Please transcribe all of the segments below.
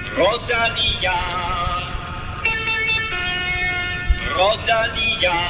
Rodalia, Rodalia.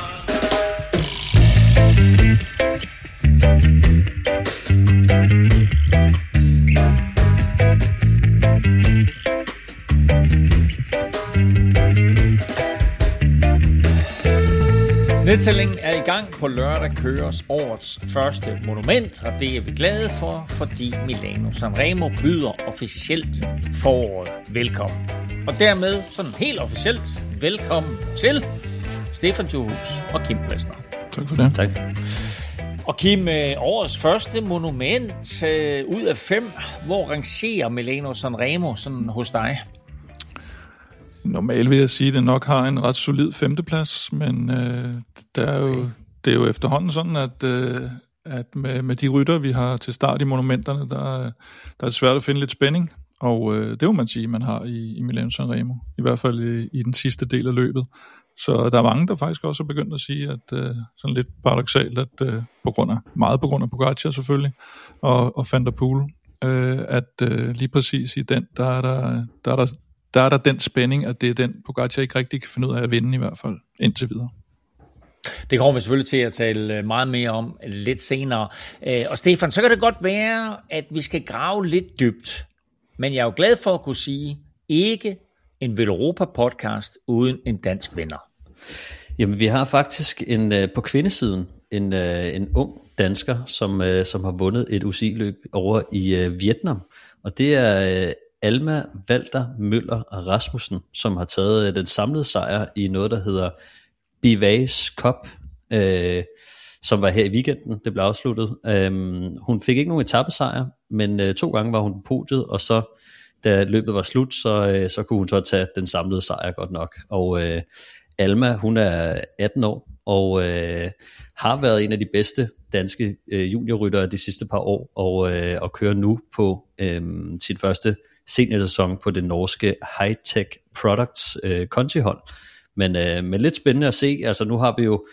Nedtællingen er i gang. På lørdag køres årets første monument, og det er vi glade for, fordi Milano Sanremo byder officielt foråret velkommen. Og dermed sådan helt officielt velkommen til Stefan Johus og Kim Plesner. Tak for det. Tak. Og Kim, årets første monument ud af 5. Hvor rangerer Milano Sanremo sådan hos dig? Normalt vil jeg sige, at det nok har en ret solid 5. plads, men det er jo efterhånden sådan, at med de rytter, vi har til start i monumenterne, der er det svært at finde lidt spænding, og det må man sige, man har i Milano Sanremo, i hvert fald i den sidste del af løbet. Så der er mange, der faktisk også er begyndt at sige, at sådan lidt paradoksalt, at på grund af Pogacar selvfølgelig, og Van der Poel, at lige præcis i den, der er der den spænding, at det er den, Pogacar ikke rigtig kan finde ud af at vinde i hvert fald, indtil videre. Det kommer vi selvfølgelig til at tale meget mere om lidt senere. Og Stefan, så kan det godt være, at vi skal grave lidt dybt. Men jeg er jo glad for at kunne sige, ikke en Velropa-podcast uden en dansk vinder. Jamen, vi har faktisk på kvindesiden en ung dansker, som har vundet et UCI-løb over i Vietnam. Og det er Alma Walter Møller Rasmussen, som har taget den samlede sejr i noget, der hedder Bivas Cup, som var her i weekenden. Det blev afsluttet. Hun fik ikke nogen etapesejr, men 2 gange var hun på podiet, og så da løbet var slut, så kunne hun så tage den samlede sejr godt nok. Og Alma, hun er 18 år, og har været en af de bedste danske juniorryttere de sidste par år, og kører nu på sit første seniorsæson på det norske High Tech Products Conti-hold. Men lidt spændende at se. Altså nu har vi jo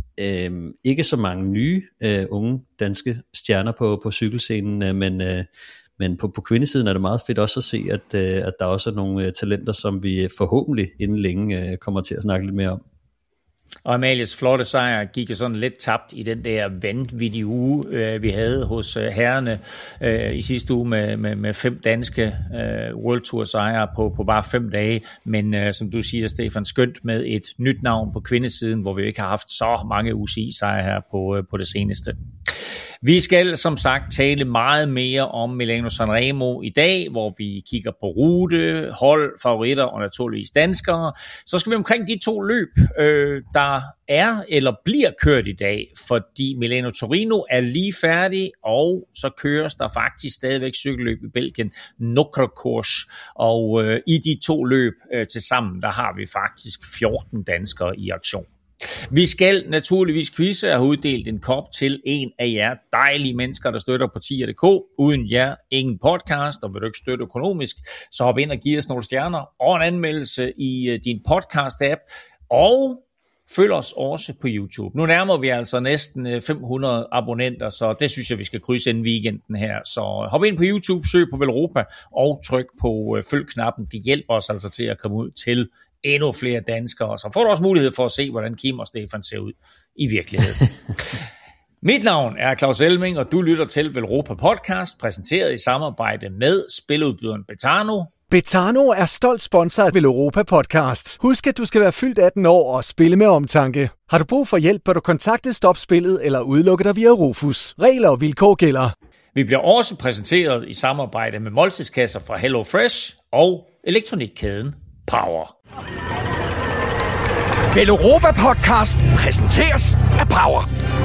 ikke så mange nye unge danske stjerner på cykelscenen, men på kvindesiden er det meget fedt også at se, at der også er nogle talenter, som vi forhåbentlig inden længe kommer til at snakke lidt mere om. Og Amalies flotte sejr gik jo sådan lidt tabt i den der vanvittige uge, vi havde hos herrerne i sidste uge med 5 danske World Tour sejre på bare 5 dage. Men som du siger, Stefan, skønt med et nyt navn på kvindesiden, hvor vi ikke har haft så mange UCI-sejre her på det seneste. Vi skal som sagt tale meget mere om Milano Sanremo i dag, hvor vi kigger på rute, hold, favoritter og naturligvis danskere. Så skal vi omkring de 2 løb, der er eller bliver kørt i dag, fordi Milano Torino er lige færdig, og så køres der faktisk stadigvæk cykelløb i Belgien, Nokrekurs, og i de 2 løb til sammen, der har vi faktisk 14 danskere i aktion. Vi skal naturligvis quizze og have uddelt en kop til en af jer dejlige mennesker, der støtter på tier.dk. Uden jer, ingen podcast, og vil du ikke støtte økonomisk, så hop ind og giv os nogle stjerner og en anmeldelse i din podcast-app. Og følg os også på YouTube. Nu nærmer vi altså næsten 500 abonnenter, så det synes jeg, vi skal krydse inden weekenden her. Så hop ind på YouTube, søg på Velropa og tryk på følg-knappen. Det hjælper os altså til at komme ud til endnu flere danskere, så får du også mulighed for at se, hvordan Kim og Stefan ser ud i virkeligheden. Mit navn er Claus Elming, og du lytter til Velropa Podcast, præsenteret i samarbejde med spiludbyderen Betano. Betano er stolt sponsor af Velropa Podcast. Husk, at du skal være fyldt 18 år og spille med omtanke. Har du brug for hjælp, bør du kontakte Stop Spillet eller udelukke dig via Rufus. Regler og vilkår gælder. Vi bliver også præsenteret i samarbejde med måltidskasser fra HelloFresh og elektronikkæden Power. Velropa Podcast præsenteres af Power.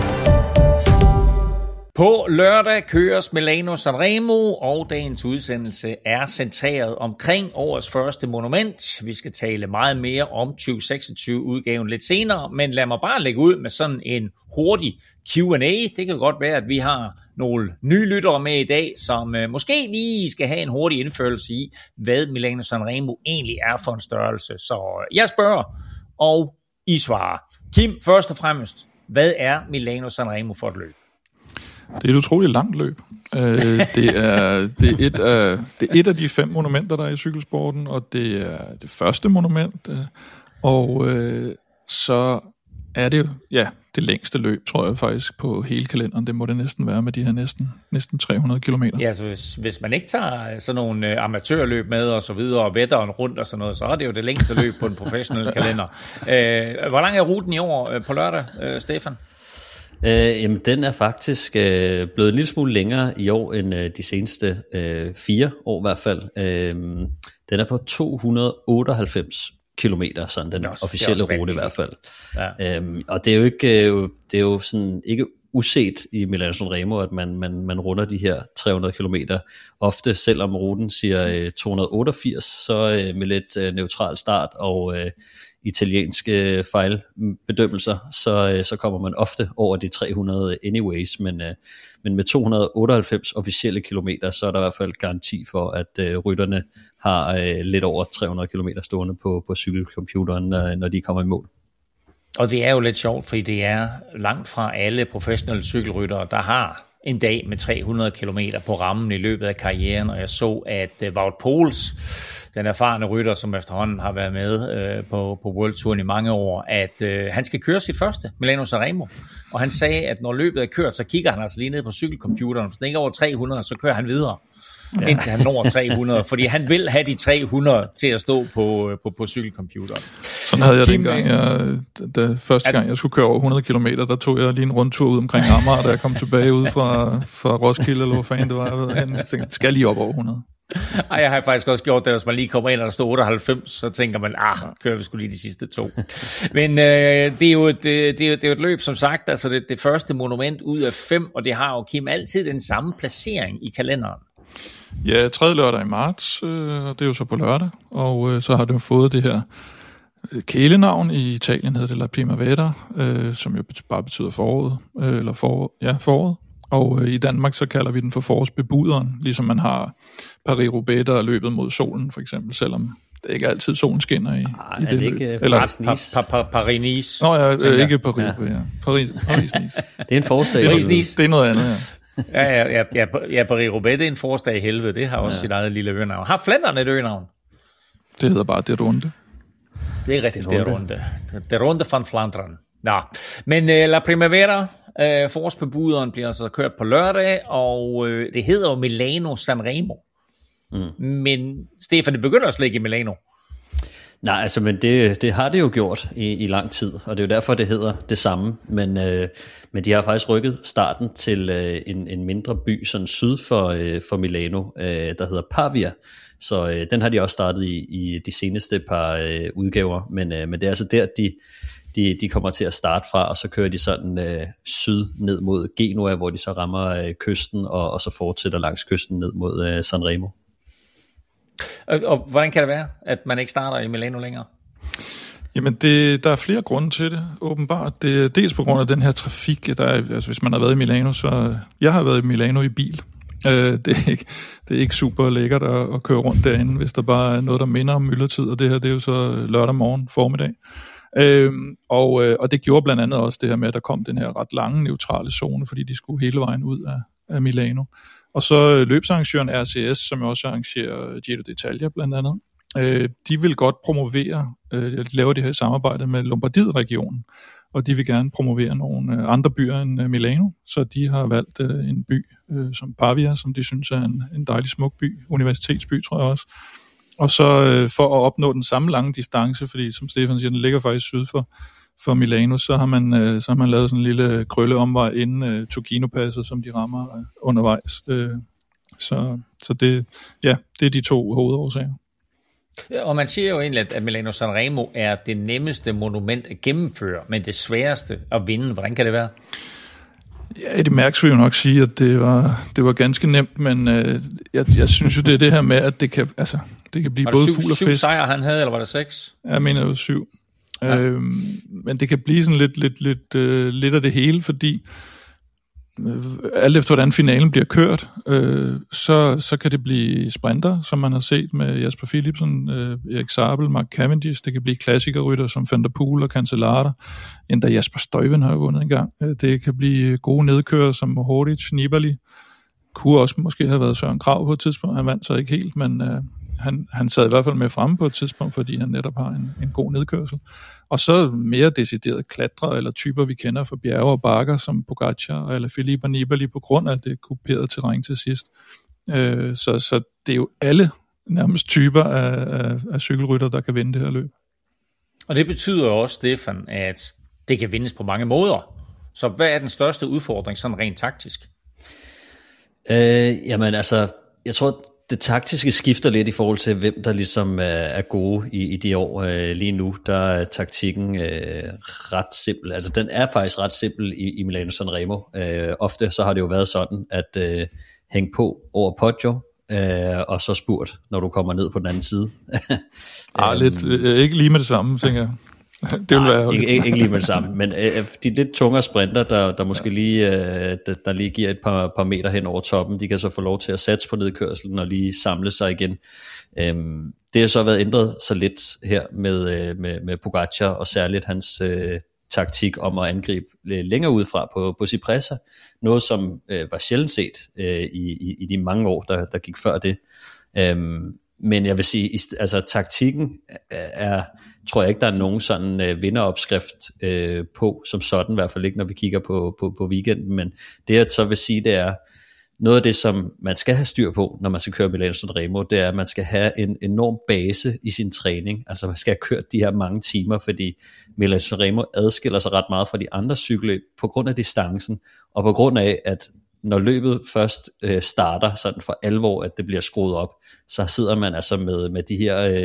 På lørdag køres Milano Sanremo, og dagens udsendelse er centreret omkring årets første monument. Vi skal tale meget mere om 2026-udgaven lidt senere, men lad mig bare lægge ud med sådan en hurtig Q&A. Det kan godt være, at vi har nogle nye lyttere med i dag, som måske lige skal have en hurtig indførelse i, hvad Milano Sanremo egentlig er for en størrelse. Så jeg spørger, og I svarer. Kim, først og fremmest, hvad er Milano Sanremo for et løb? Det er et utroligt langt løb. Det er et af de 5 monumenter, der er i cykelsporten, og det er det første monument. Og så er det jo, det længste løb, tror jeg faktisk, på hele kalenderen. Det må det næsten være med de her næsten 300 kilometer. Ja, altså hvis man ikke tager sådan nogle amatørløb med og så videre, og vætteren rundt og sådan noget, så er det jo det længste løb på en professionel kalender. Hvor lang er ruten i år på lørdag, Stefan? Jamen, den er faktisk blevet en lille smule længere i år end de seneste 4 år i hvert fald. Den er på 298 kilometer, sådan den officielle rute i hvert fald. Ja. Og det er jo sådan ikke uset i Milano Sanremo, at man runder de her 300 kilometer. Ofte, selvom ruten siger 288, så med lidt neutral start og italienske fejlbedømmelser, så kommer man ofte over de 300 anyways, men med 298 officielle kilometer, så er der i hvert fald garanti for, at rytterne har lidt over 300 kilometer stående på cykelcomputeren, når de kommer i mål. Og det er jo lidt sjovt, fordi det er langt fra alle professionelle cykelryttere, der har en dag med 300 kilometer på rammen i løbet af karrieren, og jeg så, at Wout Poels, den erfarne rytter, som efterhånden har været med på World Touren i mange år, at han skal køre sit første Milano Sanremo. Og han sagde, at når løbet er kørt, så kigger han altså lige ned på cykelcomputeren. Hvis den ikke er over 300, så kører han videre, indtil han når 300, fordi han vil have de 300 til at stå på cykelcomputeren. Sådan havde jeg dengang, første gang jeg skulle køre over 100 km, der tog jeg lige en rundtur ud omkring Amager, da jeg kom tilbage ud fra Roskilde, eller hvor fanden det var. Jeg tænkte, skal lige op over 100. Ej, jeg har faktisk også gjort det, hvis man lige kommer ind, og der står 98, så tænker man, kører vi sgu lige de sidste 2. Men det er jo et løb, som sagt, altså det første monument ud af 5, og det har jo, Kim, altid den samme placering i kalenderen. Ja, 3. lørdag i marts, og det er jo så på lørdag, og så har det jo fået det her kælenavn. I Italien hedder det La Primavera, som jo bare betyder foråret, foråret. Og i Danmark så kalder vi den for forårsbebuderen, ligesom man har Paris-Roubaix, der er løbet mod solen, for eksempel, selvom det ikke altid solen skinner i det løb. Eller Paris-Nice. Nå ja, ikke Paris-Roubaix, ja. Paris-Nice. Det er en forårsdag. Det er noget andet, ja. Ja, Paris-Roubaix, det er en forårsdag i helvede. Det har også sit eget lille øgenavn. Har Flandern et øgenavn? Det hedder bare Det Runde. Det er rigtigt, Det Runde. Det Runde van Flandern. Nå, men La Primavera, forårsbebuderen, bliver altså kørt på lørdag, og det hedder jo Milano Sanremo. Men Stefan, det begynder at slække i Milano. Nej, altså, men det har det jo gjort i lang tid, og det er jo derfor, det hedder det samme. Men de har faktisk rykket starten til en mindre by, sådan syd for Milano, der hedder Pavia. Så den har de også startet i de seneste par udgaver, men det er altså der, de kommer til at starte fra, og så kører de sådan syd ned mod Genua, hvor de så rammer kysten, og så fortsætter langs kysten ned mod Sanremo. Og hvordan kan det være, at man ikke starter i Milano længere? Jamen, der er flere grunde til det, åbenbart. Det er dels på grund af den her trafik, der er, altså hvis man har været i Milano, så jeg har været i Milano i bil. Det er ikke super lækkert at køre rundt derinde, hvis der bare er noget, der minder om myldretid, og det her, det er jo så lørdag morgen formiddag. Og det gjorde blandt andet også det her med, at der kom den her ret lange neutrale zone, fordi de skulle hele vejen ud af Milano. Og så løbsarrangøren RCS, som også arrangerer Giro d'Italia blandt andet, de vil godt promovere, laver det her samarbejde med Lombardiet-regionen, og de vil gerne promovere nogle andre byer end Milano, så de har valgt en by som Pavia, som de synes er en dejlig smuk by, universitetsby tror jeg også. Og så for at opnå den samme lange distance, fordi som Stefan siger, den ligger faktisk syd for Milano, så har man lavet sådan en lille krølleomvej inden Tocchino-passet, som de rammer undervejs. Så det er de 2 hovedårsager. Og man siger jo egentlig, at Milano Sanremo er det nemmeste monument at gennemføre, men det sværeste at vinde. Hvordan kan det være? Ja, det mærks vil jo nok sige, at det var ganske nemt, men jeg synes jo, det er det her med, at det kan blive både fugl og fisk. 7 sejre han havde, eller var det 6? Jeg mener jo 7. Ja. Men det kan blive sådan lidt af det hele, fordi alt efter hvordan finalen bliver kørt, så kan det blive sprinter, som man har set med Jasper Philipsen, Erik Sabel, Mark Cavendish. Det kan blive klassikerrytter som Van der Poel og Cancellara. Endda Jasper Stuyven har jo vundet en gang. Det kan blive gode nedkører som Mohoric, Nibali. Kunne også måske have været Søren Kragh på et tidspunkt. Han vandt så ikke helt, men han sad i hvert fald med fremme på et tidspunkt, fordi han netop har en god nedkørsel. Og så mere decideret klatre eller typer, vi kender fra bjerge og bakker, som Pogačar eller Filippo og Nibali, på grund af det kuperede terræn til sidst. Så det er jo alle nærmest typer af cykelrytter, der kan vinde det her løb. Og det betyder også, Stefan, at det kan vindes på mange måder. Så hvad er den største udfordring sådan rent taktisk? Jamen altså, jeg tror, det taktiske skifter lidt i forhold til, hvem der ligesom er gode i de år. Lige nu, der er taktikken ret simpel. Altså, den er faktisk ret simpel i Milano Sanremo. Ofte så har det jo været sådan, at hænge på over Poggio, og så spurt, når du kommer ned på den anden side. Lidt, ikke lige med det samme, tænker jeg. Det vil være ikke lige med det samme, men de lidt tungere sprinter, der måske lige, der lige giver et par meter hen over toppen, de kan så få lov til at satse på nedkørslen og lige samle sig igen. Det har så været ændret så lidt her med Pogačar, og særligt hans taktik om at angribe længere udefra på Cipressa, noget som var sjældent set i de mange år, der gik før det. Men jeg vil sige, altså taktikken tror jeg ikke, der er nogen sådan vinderopskrift på, som sådan, i hvert fald ikke, når vi kigger på weekenden, men det jeg så vil sige, det er, noget af det, som man skal have styr på, når man skal køre Milano Sanremo, det er, at man skal have en enorm base i sin træning, altså man skal have kørt de her mange timer, fordi Milano Sanremo adskiller sig ret meget fra de andre cykelløb, på grund af distancen, og på grund af, at når løbet først starter sådan for alvor, at det bliver skruet op, så sidder man altså med de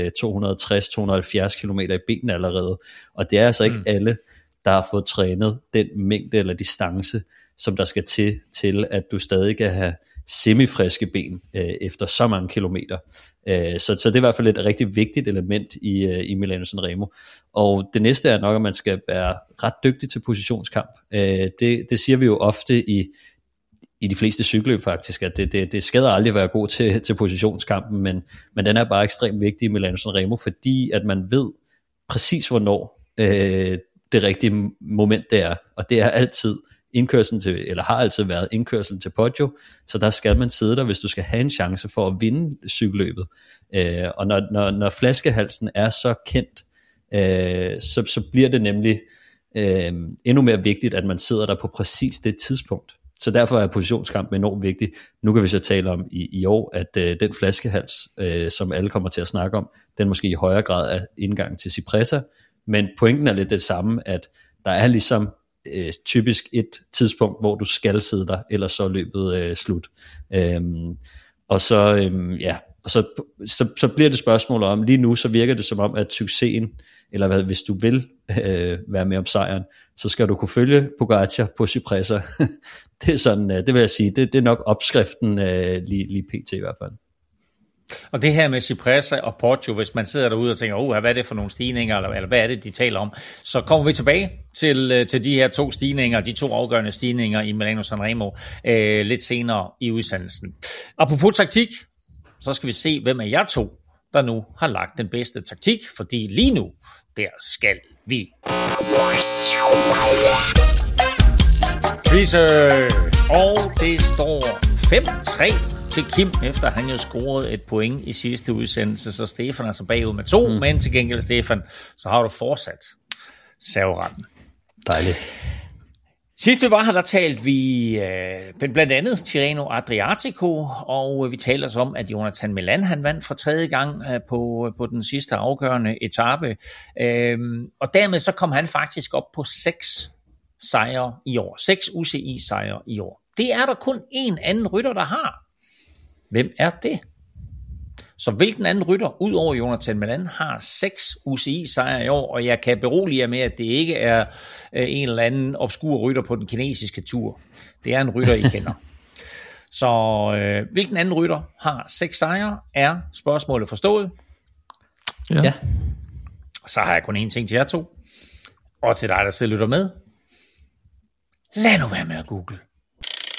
her 260-270 km i benene allerede, og det er altså ikke alle, der har fået trænet den mængde eller distance, som der skal til at du stadig kan have semifriske ben efter så mange kilometer. Så det er i hvert fald et rigtig vigtigt element i Milano Sanremo. Og det næste er nok, at man skal være ret dygtig til positionskamp. Det siger vi jo ofte i de fleste cykelløb faktisk, at det skader aldrig at være god til positionskampen, men den er bare ekstremt vigtig i Milano Sanremo, fordi at man ved præcis hvornår det rigtige moment det er, og det er altid indkørslen til, eller har altid været indkørslen til Poggio, så der skal man sidde der, hvis du skal have en chance for at vinde cykelløbet. Og når flaskehalsen er så kendt, så bliver det nemlig endnu mere vigtigt, at man sidder der på præcis det tidspunkt. Så derfor er positionskampen enormt vigtig. Nu kan vi så tale om i år, at den flaskehals, som alle kommer til at snakke om, den måske i højere grad er indgang til Cipressa, men pointen er lidt det samme, at der er ligesom typisk et tidspunkt, hvor du skal sidde der, ellers så er løbet slut. Og så bliver det spørgsmål om, lige nu så virker det som om, at succesen, eller hvis du vil være med om sejren, så skal du kunne følge Pogačar på Cipressa. Det er sådan, det vil jeg sige, det er nok opskriften lige pt i hvert fald. Og det her med Cipressa og Poggio, hvis man sidder derude og tænker, hvad er det for nogle stigninger, eller hvad er det, de taler om, så kommer vi tilbage til de her to stigninger, de to afgørende stigninger i Milano Sanremo lidt senere i udsendelsen. Apropos taktik, så skal vi se, hvem af jer to, der nu har lagt den bedste taktik, fordi lige nu, der skal vi. Og det står 5-3 til Kim, efter han jo scorede et point i sidste udsendelse, så Stefan er så bagud med 2, men til gengæld, Stefan, så har du fortsat serveretten. Dejligt. Sidst vi var her, der talte vi blandt andet Tirreno Adriatico, og vi talte os om, at Jonathan Milan, han vandt for 3. gang på den sidste afgørende etape, og dermed så kom han faktisk op på 6 sejre i år, 6 UCI-sejre i år. Det er der kun én anden rytter, der har. Hvem er det? Så hvilken anden rytter, ud over Jonathan Milan, har 6 UCI-sejre i år, og jeg kan berolige jer med, at det ikke er en eller anden obskur rytter på den kinesiske tur. Det er en rytter, I kender. Så hvilken anden rytter har 6 sejre, er spørgsmålet forstået? Ja. Så har jeg kun én ting til jer to, og til dig, der selv lytter med. Lad nu være med at google.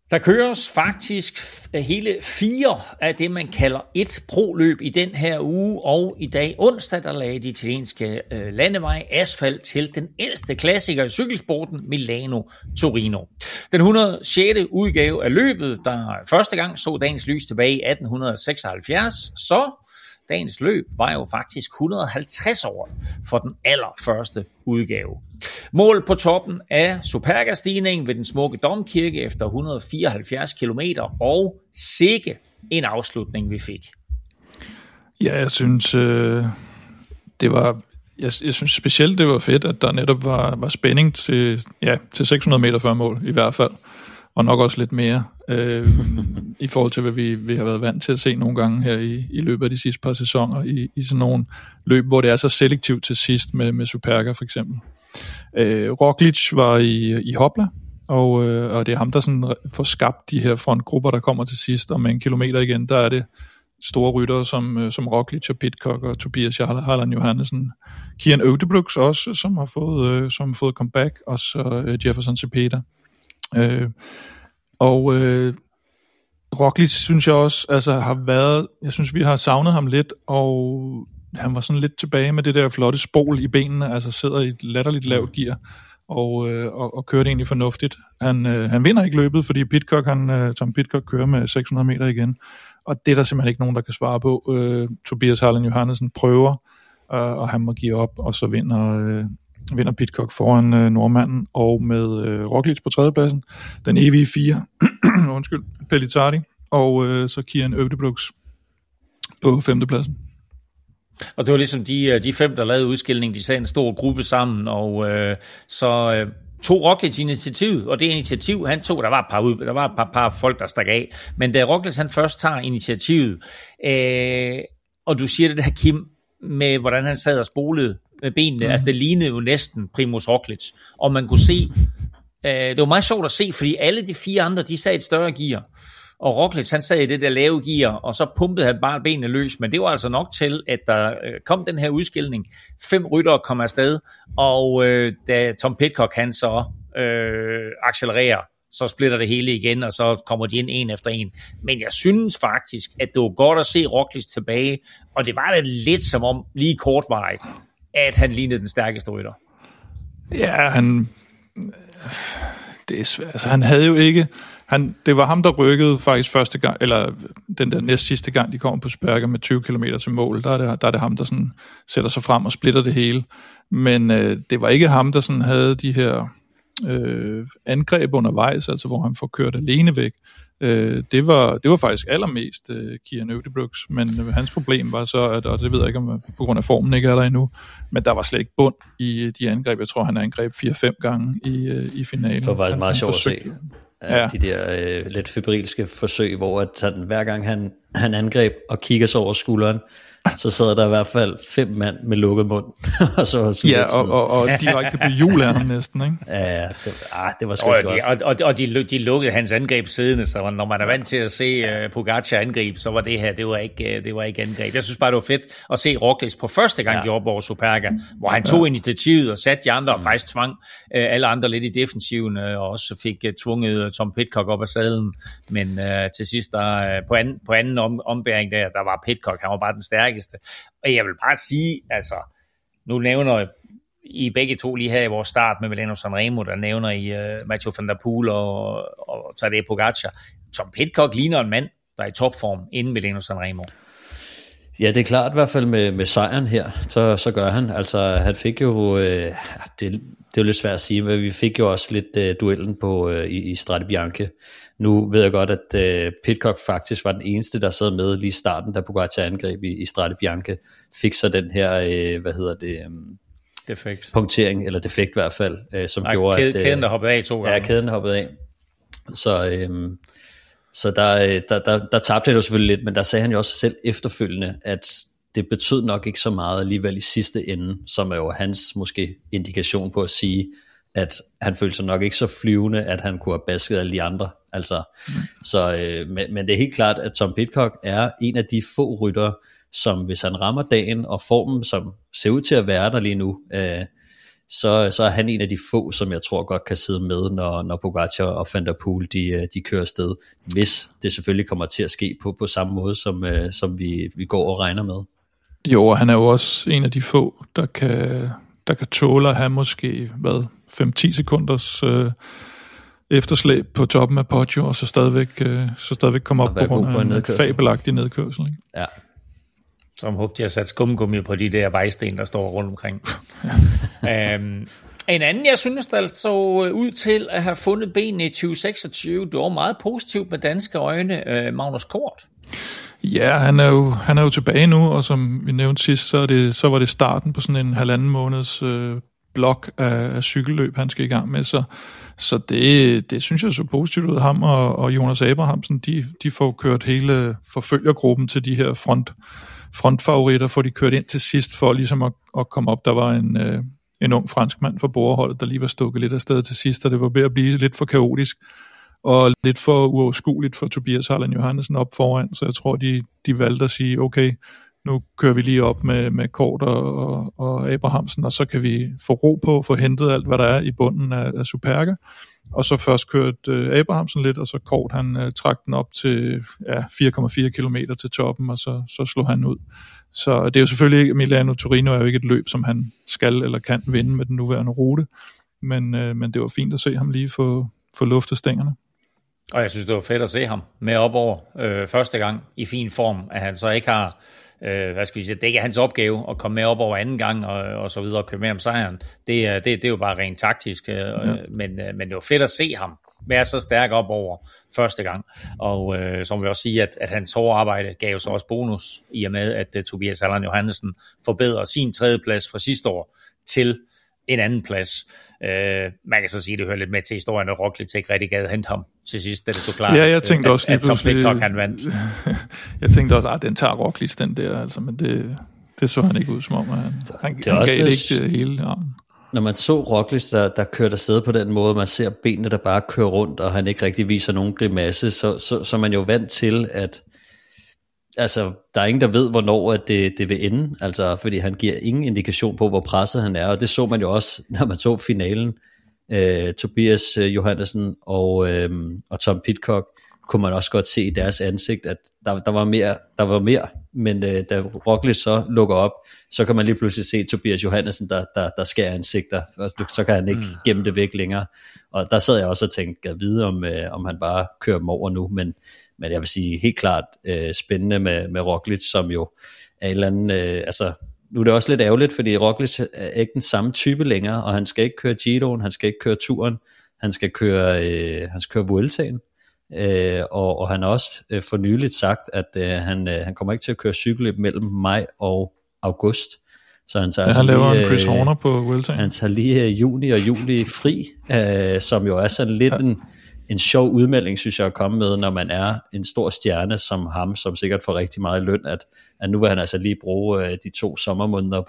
Der køres faktisk hele 4 af det, man kalder et pro-løb i den her uge, og i dag onsdag, der lagde de italienske landevej asfalt til den ældste klassiker i cykelsporten, Milano-Torino. Den 106. udgave af løbet, der første gang så dagens lys tilbage i 1876, så dagens løb var jo faktisk 150 år for den allerførste udgave. Mål på toppen af Superga-stigningen ved den smukke domkirke efter 174 kilometer, og sikke en afslutning vi fik. Ja, jeg synes, det var... Jeg synes specielt, det var fedt, at der netop var spænding til 600 meter før mål i hvert fald, og nok også lidt mere i forhold til, hvad vi har været vant til at se nogle gange her i løbet af de sidste par sæsoner i sådan nogle løb, hvor det er så selektivt til sidst med Superga for eksempel. Roglic var i Hopla, og det er ham, der sådan får skabt de her frontgrupper, der kommer til sidst, og med en kilometer igen, der er det store ryttere som Roglic og Pidcock og Tobias Harlan Johannesen, Kieran Uijtdebroeks også, som har fået comeback, og så Jefferson Cepeda. Roglic synes jeg også har været, jeg synes vi har savnet ham lidt, og han var sådan lidt tilbage med det der flotte spol i benene, altså sidder i et latterligt lavt gear og kører det egentlig fornuftigt. Han vinder ikke løbet, fordi Tom Pidcock kører med 600 meter igen, og det er der simpelthen ikke nogen, der kan svare på. Tobias Harlan Johannesen prøver, og han må give op, og så vinder Pidcock foran nordmanden, og med Roglic på tredjepladsen, den evige 4, Pellizzari, og så Kieran Uijtdebroeks på femtepladsen. Og det var ligesom de 5, der lavede udskilling, de sagde en stor gruppe sammen, og så tog Roglic initiativet, og det initiativ, han tog, der var et par folk, der stak af, men da Roglic han først tager initiativet, og du siger det der, Kim, med hvordan han sad og spolede med benene, altså det lignede jo næsten Primož Roglic, og man kunne se, det var meget sjovt at se, fordi alle de 4 andre, de sad i et større gear, og Roglic han sad i det der lave gear, og så pumpede han bare benene løs, men det var altså nok til, at der kom den her udskilning, 5 ryttere kom afsted, og da Tom Pidcock han så accelererer, så splitter det hele igen, og så kommer de ind en efter en. Men jeg synes faktisk, at det var godt at se Roglic tilbage, og det var da lidt som om, lige kortvarigt, at han lignede den stærkeste rytter. Ja, det er svært. Altså, han havde jo ikke... Det var ham, der rykkede faktisk første gang, eller den der næst sidste gang, de kom på Superga med 20 km til mål. Der er det ham, der sådan sætter sig frem og splitter det hele. Men det var ikke ham, der sådan havde de her angreb undervejs, altså hvor han får kørt alene væk. Det var faktisk allermest Kieran Uijtdebroeks, men hans problem var så, og det ved jeg ikke, om på grund af formen ikke er der endnu, men der var slet ikke bund i de angreb. Jeg tror, han angreb 4-5 gange i finalen. Det var faktisk meget sjovt at se. Ja. De der lidt febrilske forsøg, hvor at hver gang han angreb og kigger sig over skulderen, så sad der i hvert fald 5 mand med lukket mund. og så og direkte på hjul af ham næsten, ikke? Ja, det var sgu godt. Og de lukkede hans angreb siddende, så når man er vant til at se Pogačar angreb, så var det her, det var ikke angreb. Jeg synes bare, det var fedt at se Roglic på første gang, de op over Superga, hvor han tog initiativet og satte de andre, og faktisk tvang alle andre lidt i defensiven, og også fik tvunget Tom Pidcock op af sadlen. Men til sidst, på anden ombæring der var Pidcock, han var bare den stærkeste. Og jeg vil bare sige, altså, nu nævner I begge to lige her i vores start med Milano Sanremo, der nævner I Mathieu van der Poel og Tadej Pogačar. Tom Pidcock ligner en mand, der er i topform inden Milano Sanremo. Ja, det er klart i hvert fald med sejren her, så gør han. Altså, han fik jo, det er jo lidt svært at sige, men vi fik jo også lidt duellen på i Strade Bianche. Nu ved jeg godt, at Pidcock faktisk var den eneste, der sad med lige i starten, da Pogačar angreb i Strade Bianche. Fik så den her, defekt. Punktering, eller defekt i hvert fald, som gjorde, at... Kæden der hoppede af 2 gange. Ja, kæden der hoppede af. Så der tabte han jo selvfølgelig lidt, men der sagde han jo også selv efterfølgende, at det betød nok ikke så meget alligevel i sidste ende, som er jo hans måske indikation på at sige, at han følte sig nok ikke så flyvende, at han kunne have basket alle de andre. Altså, men det er helt klart, at Tom Pidcock er en af de få ryttere, som hvis han rammer dagen og formen, som ser ud til at være der lige nu, så er han en af de få, som jeg tror godt kan sidde med, når Pogačar og Van der Poel de kører afsted, hvis det selvfølgelig kommer til at ske på samme måde, som vi går og regner med. Jo, og han er jo også en af de få, der kan tåle at have måske 5-10 sekunders efterslæb på toppen af Poggio, og så stadigvæk komme op på grund af en fabelagtig nedkørsel. Ikke? Ja. Som håber, de har sat skumgummi på de der vejsten, der står rundt omkring. En anden, jeg synes, der så ud til at have fundet benene i 2026, det var meget positivt med danske øjne, Magnus Kort. Ja, han er jo tilbage nu, og som vi nævnte sidst, så var det starten på sådan en 1,5 måneds blok af cykelløb, han skal i gang med, så det synes jeg så positivt ud. Ham og Jonas Abrahamsen, de får kørt hele forfølgergruppen til de her frontfavoritter, får de kørt ind til sidst for ligesom at komme op. Der var en ung franskmand fra Borgerholdet, der lige var stukket lidt afsted til sidst, og det var ved at blive lidt for kaotisk og lidt for uoverskueligt for Tobias Harlan Johannesen op foran, så jeg tror, de valgte at sige, okay, nu kører vi lige op med Kort og Abrahamsen, og så kan vi få ro på, få hentet alt, hvad der er i bunden af Superga. Og så først kørte Abrahamsen lidt, og så Kort, han trak den op til 4,4 kilometer til toppen, og så slog han ud. Så det er jo selvfølgelig ikke, Milano-Torino er jo ikke et løb, som han skal eller kan vinde med den nuværende rute, men det var fint at se ham lige få luftet stængerne. Og jeg synes, det var fedt at se ham med op over første gang i fin form, at han så ikke har, det er ikke hans opgave at komme med op over anden gang og så videre og køre med om sejren. Det er jo bare rent taktisk, men det var fedt at se ham være så stærk op over første gang. Og så må vi også sige, at hans hårde arbejde gav så også bonus i og med, at Tobias Harlan Johannesen forbedrer sin tredjeplads fra sidste år til en anden plads. Man kan så sige, at det hører lidt med til historien, at Roglic ikke rigtig gad hente ham til sidst, da det stod klart, jeg tænkte også at Tom Pidcock han vandt. Jeg tænkte også, at den tager Roglic, den der, altså, men det så han ikke ud som om, han gav det ikke hele armen. Når man så Roglic, der kørte afsted på den måde, man ser benene, der bare kører rundt, og han ikke rigtig viser nogen grimasse, så er man jo vant til, at altså, der er ingen, der ved, hvornår at det vil ende, altså, fordi han giver ingen indikation på, hvor presset han er, og det så man jo også, når man så finalen. Tobias Johannesen og Tom Pidcock, kunne man også godt se i deres ansigt, at der var mere, men da Roglic så lukker op, så kan man lige pludselig se Tobias Johannesen, der skærer ansigter, og så kan han ikke gemme det væk længere, og der sad jeg også og tænkte, at vide om han bare kører dem over nu, men jeg vil sige helt klart spændende med Roglic, som jo er en eller anden, altså nu er det også lidt ærgerligt, fordi Roglic er ikke den samme type længere, og han skal ikke køre Giroen, han skal ikke køre turen, han skal køre Vueltaen, og han har også for nyligt sagt, at han kommer ikke til at køre cykelløb mellem maj og august, så han tager han laver en Chris Horner på Vueltaen. Han tager lige juni og juli fri, som jo er sådan lidt en sjov udmelding, synes jeg, at komme med, når man er en stor stjerne som ham, som sikkert får rigtig meget løn, at nu vil han altså lige bruge de 2 sommermåneder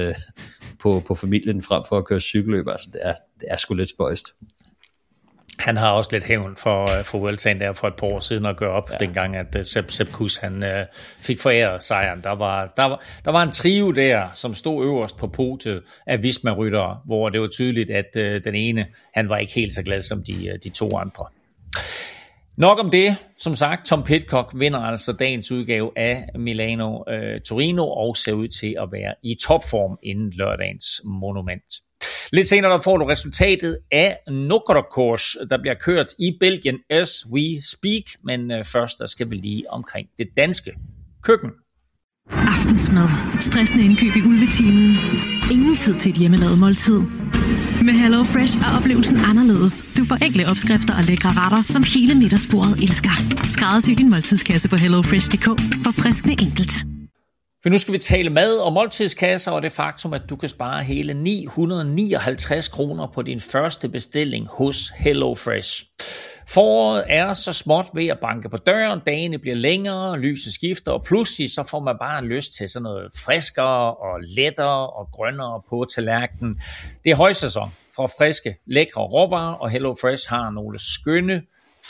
på familien frem for at køre cykelløb. Altså, det er sgu lidt spøjst. Han har også lidt hævn for Vueltaen der for et par år siden at gøre op, dengang at Sepp Kuss han fik foræret sejren. Der var en trio der, som stod øverst på podiet af Visma-ryttere, hvor det var tydeligt, at den ene, han var ikke helt så glad som de 2 andre. Nok om det. Som sagt, Tom Pidcock vinder altså dagens udgave af Milano Torino og ser ud til at være i topform inden lørdagens monument. Lidt senere der får du resultatet af Nokkerkors, der bliver kørt i Belgien as we speak, men først der skal vi lige omkring det danske køkken. Aftensmad. Stressende indkøb i ulvetimen. Ingen tid til et hjemmelavet måltid. Med Hello Fresh er oplevelsen anderledes. Du får enkle opskrifter og lækre retter, som hele middagsbordet elsker. Skræddersy din måltidskasse på hellofresh.dk. Forfriskende enkelt. For nu skal vi tale mad og måltidskasser og det faktum, at du kan spare hele 959 kroner på din første bestilling hos HelloFresh. Foråret er så småt ved at banke på døren, dagene bliver længere, lyset skifter, og pludselig så får man bare lyst til sådan noget friskere og lettere og grønnere på tallerkenen. Det er højsæson for friske, lækre råvarer, og HelloFresh har nogle skønne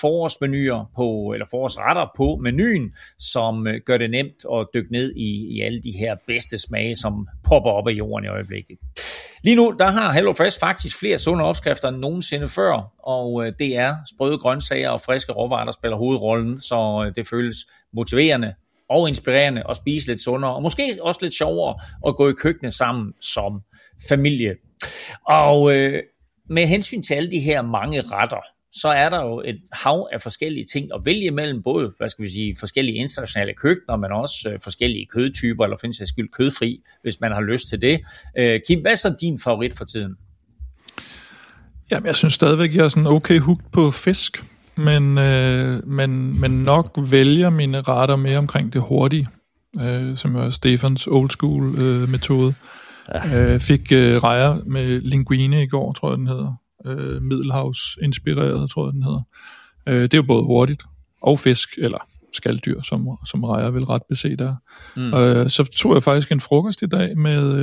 forårsretter på menuen, som gør det nemt at dykke ned i alle de her bedste smage, som popper op af jorden i øjeblikket. Lige nu, der har HelloFresh faktisk flere sunde opskrifter end nogensinde før, og det er sprøde grøntsager og friske råvarer, der spiller hovedrollen, så det føles motiverende og inspirerende at spise lidt sundere, og måske også lidt sjovere at gå i køkkenet sammen som familie. Og med hensyn til alle de her mange retter, så er der jo et hav af forskellige ting at vælge mellem, både forskellige internationale køkkener, men også forskellige kødtyper, eller for en sags skyld kødfri, hvis man har lyst til det. Kim, hvad er så din favorit for tiden? Jamen, jeg synes stadigvæk, jeg er sådan okay hooked på fisk, men nok vælger mine retter mere omkring det hurtige, som er Stefans old school metode. Ja. Fik rejer med linguine i går, tror jeg den hedder. Middelhavs-inspireret, tror jeg den hedder. Det er jo både hurtigt og fisk, eller skaldyr, som rejer vil ret bese der. Så tog jeg faktisk en frokost i dag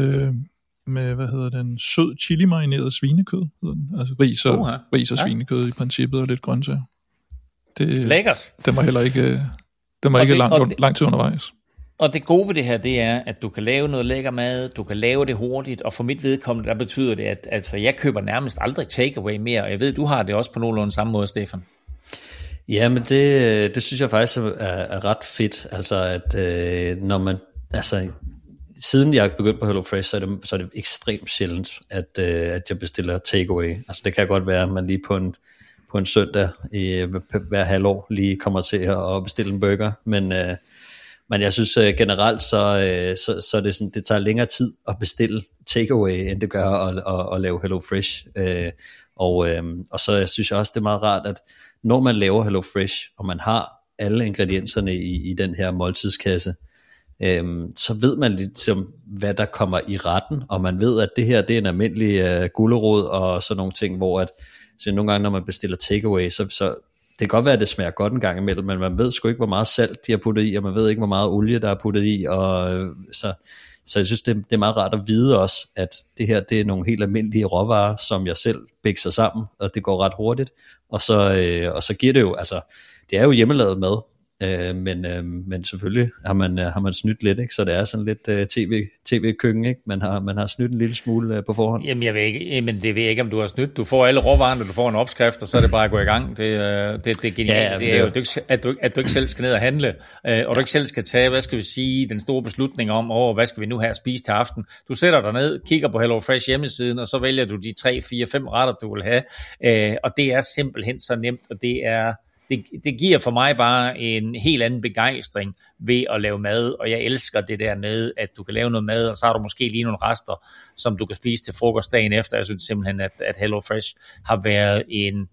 med hvad hedder den, sød chili-marineret svinekød, altså ris og svinekød i princippet, og lidt grøntsager. Lækkert. Den var heller ikke, lang tid undervejs. Og det gode ved det her, det er, at du kan lave noget lækker mad, du kan lave det hurtigt, og for mit vedkommende, der betyder det, at altså, jeg køber nærmest aldrig takeaway mere, og jeg ved, du har det også på nogenlunde samme måde, Stefan. Ja, men det synes jeg faktisk er ret fedt, altså at når man, altså siden jeg begyndte på HelloFresh, så er det ekstremt sjældent, at jeg bestiller takeaway. Altså det kan godt være, at man lige på en søndag hver halvår lige kommer til at bestille en burger, men jeg synes generelt, så er det sådan, det tager længere tid at bestille takeaway, end det gør at lave HelloFresh. Og så synes jeg også, det er meget rart, at når man laver HelloFresh, og man har alle ingredienserne i den her måltidskasse, så ved man ligesom, hvad der kommer i retten, og man ved, at det her, det er en almindelig gulerod og sådan nogle ting, hvor så nogle gange, når man bestiller takeaway, så det kan godt være, at det smager godt en gang imellem, men man ved sgu ikke, hvor meget salt de har puttet i, og man ved ikke, hvor meget olie der er puttet i, og så jeg synes, det er meget rart at vide også, at det her, det er nogle helt almindelige råvarer, som jeg selv bikser sammen, og det går ret hurtigt, og så giver det jo, altså, det er jo hjemmelavet mad, men selvfølgelig har man snydt lidt, ikke? Så det er sådan lidt tv-køkken, ikke? Man har snydt en lille smule på forhånd. Jamen det ved jeg ikke, om du har snydt. Du får alle råvarerne, du får en opskrift, og så er det bare at gå i gang. Det er genialt. Ja, det er jo, at du ikke selv skal ned og handle, og du ikke selv skal tage, den store beslutning om, hvad skal vi nu have at spise til aften. Du sætter dig ned, kigger på HelloFresh hjemmesiden, og så vælger du de 3, 4, 5 retter, du vil have. Og det er simpelthen så nemt, og det giver for mig bare en helt anden begejstring ved at lave mad, og jeg elsker det der med, at du kan lave noget mad, og så har du måske lige nogle rester, som du kan spise til frokost dagen efter. Jeg synes simpelthen, at HelloFresh har været en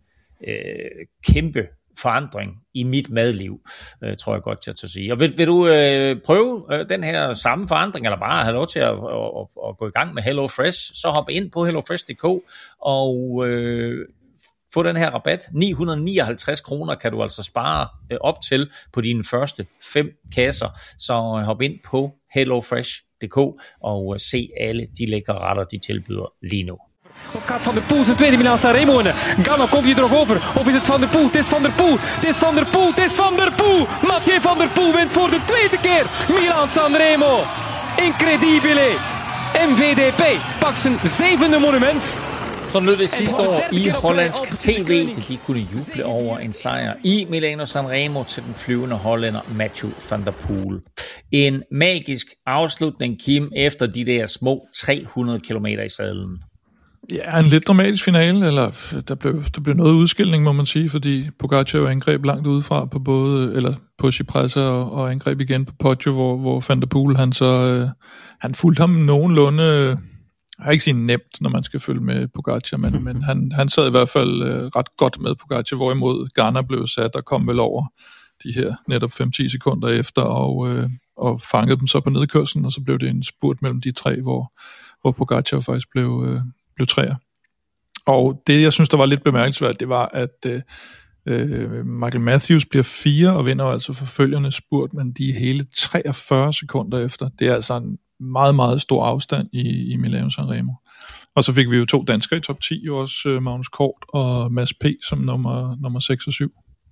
kæmpe forandring i mit madliv, tror jeg godt til at sige. Og vil du prøve den her samme forandring, eller bare have lov til at gå i gang med HelloFresh, så hop ind på hellofresh.dk og få den her rabat. 959 kroner kan du altså spare op til på dine første 5 kasser. Så hop ind på hellofresh.dk og se alle de lækre retter, de tilbyder lige nu. Of gaat Van der Poel zijn tweede Milan Sanremo winnen? Ganna, komt hij er nog over? Of is het Van der Poel? Het is Van der Poel! Het is Van der Poel! Het is Van der Poel! Mathieu Van der Poel wint voor de tweede keer Milan Sanremo. Incredibile! MVDP pakt zijn 7e monument. Sådan lød det sidste år i hollandsk tv, at de kunne juble over en sejr i Milano Sanremo til den flyvende hollænder Mathieu van der Poel. En magisk afslutning, Kim, efter de der små 300 kilometer i sadlen. Ja, en lidt dramatisk finale, eller der blev noget udskilning, må man sige, fordi Pogacar angreb langt udefra på Cipressa og angreb igen på Poggio, hvor Van der Poel, han fulgte ham nogenlunde. Jeg har ikke sige nemt, når man skal følge med Pogacar, men han sad i hvert fald ret godt med Pogacar, hvorimod Ganna blev sat og kom vel over de her netop 5-10 sekunder efter, og fangede dem så på nedkørslen, og så blev det en spurt mellem de tre, hvor Pogacar faktisk blev træer. Og det, jeg synes, der var lidt bemærkelsesværdigt, det var, at Michael Matthews bliver 4 og vinder altså forfølgende spurt, men de er hele 43 sekunder efter. Det er altså en meget, meget stor afstand i Milano Sanremo. Og så fik vi jo 2 danskere i top 10, jo også Magnus Kort og Mads P. som nummer 6 og 7.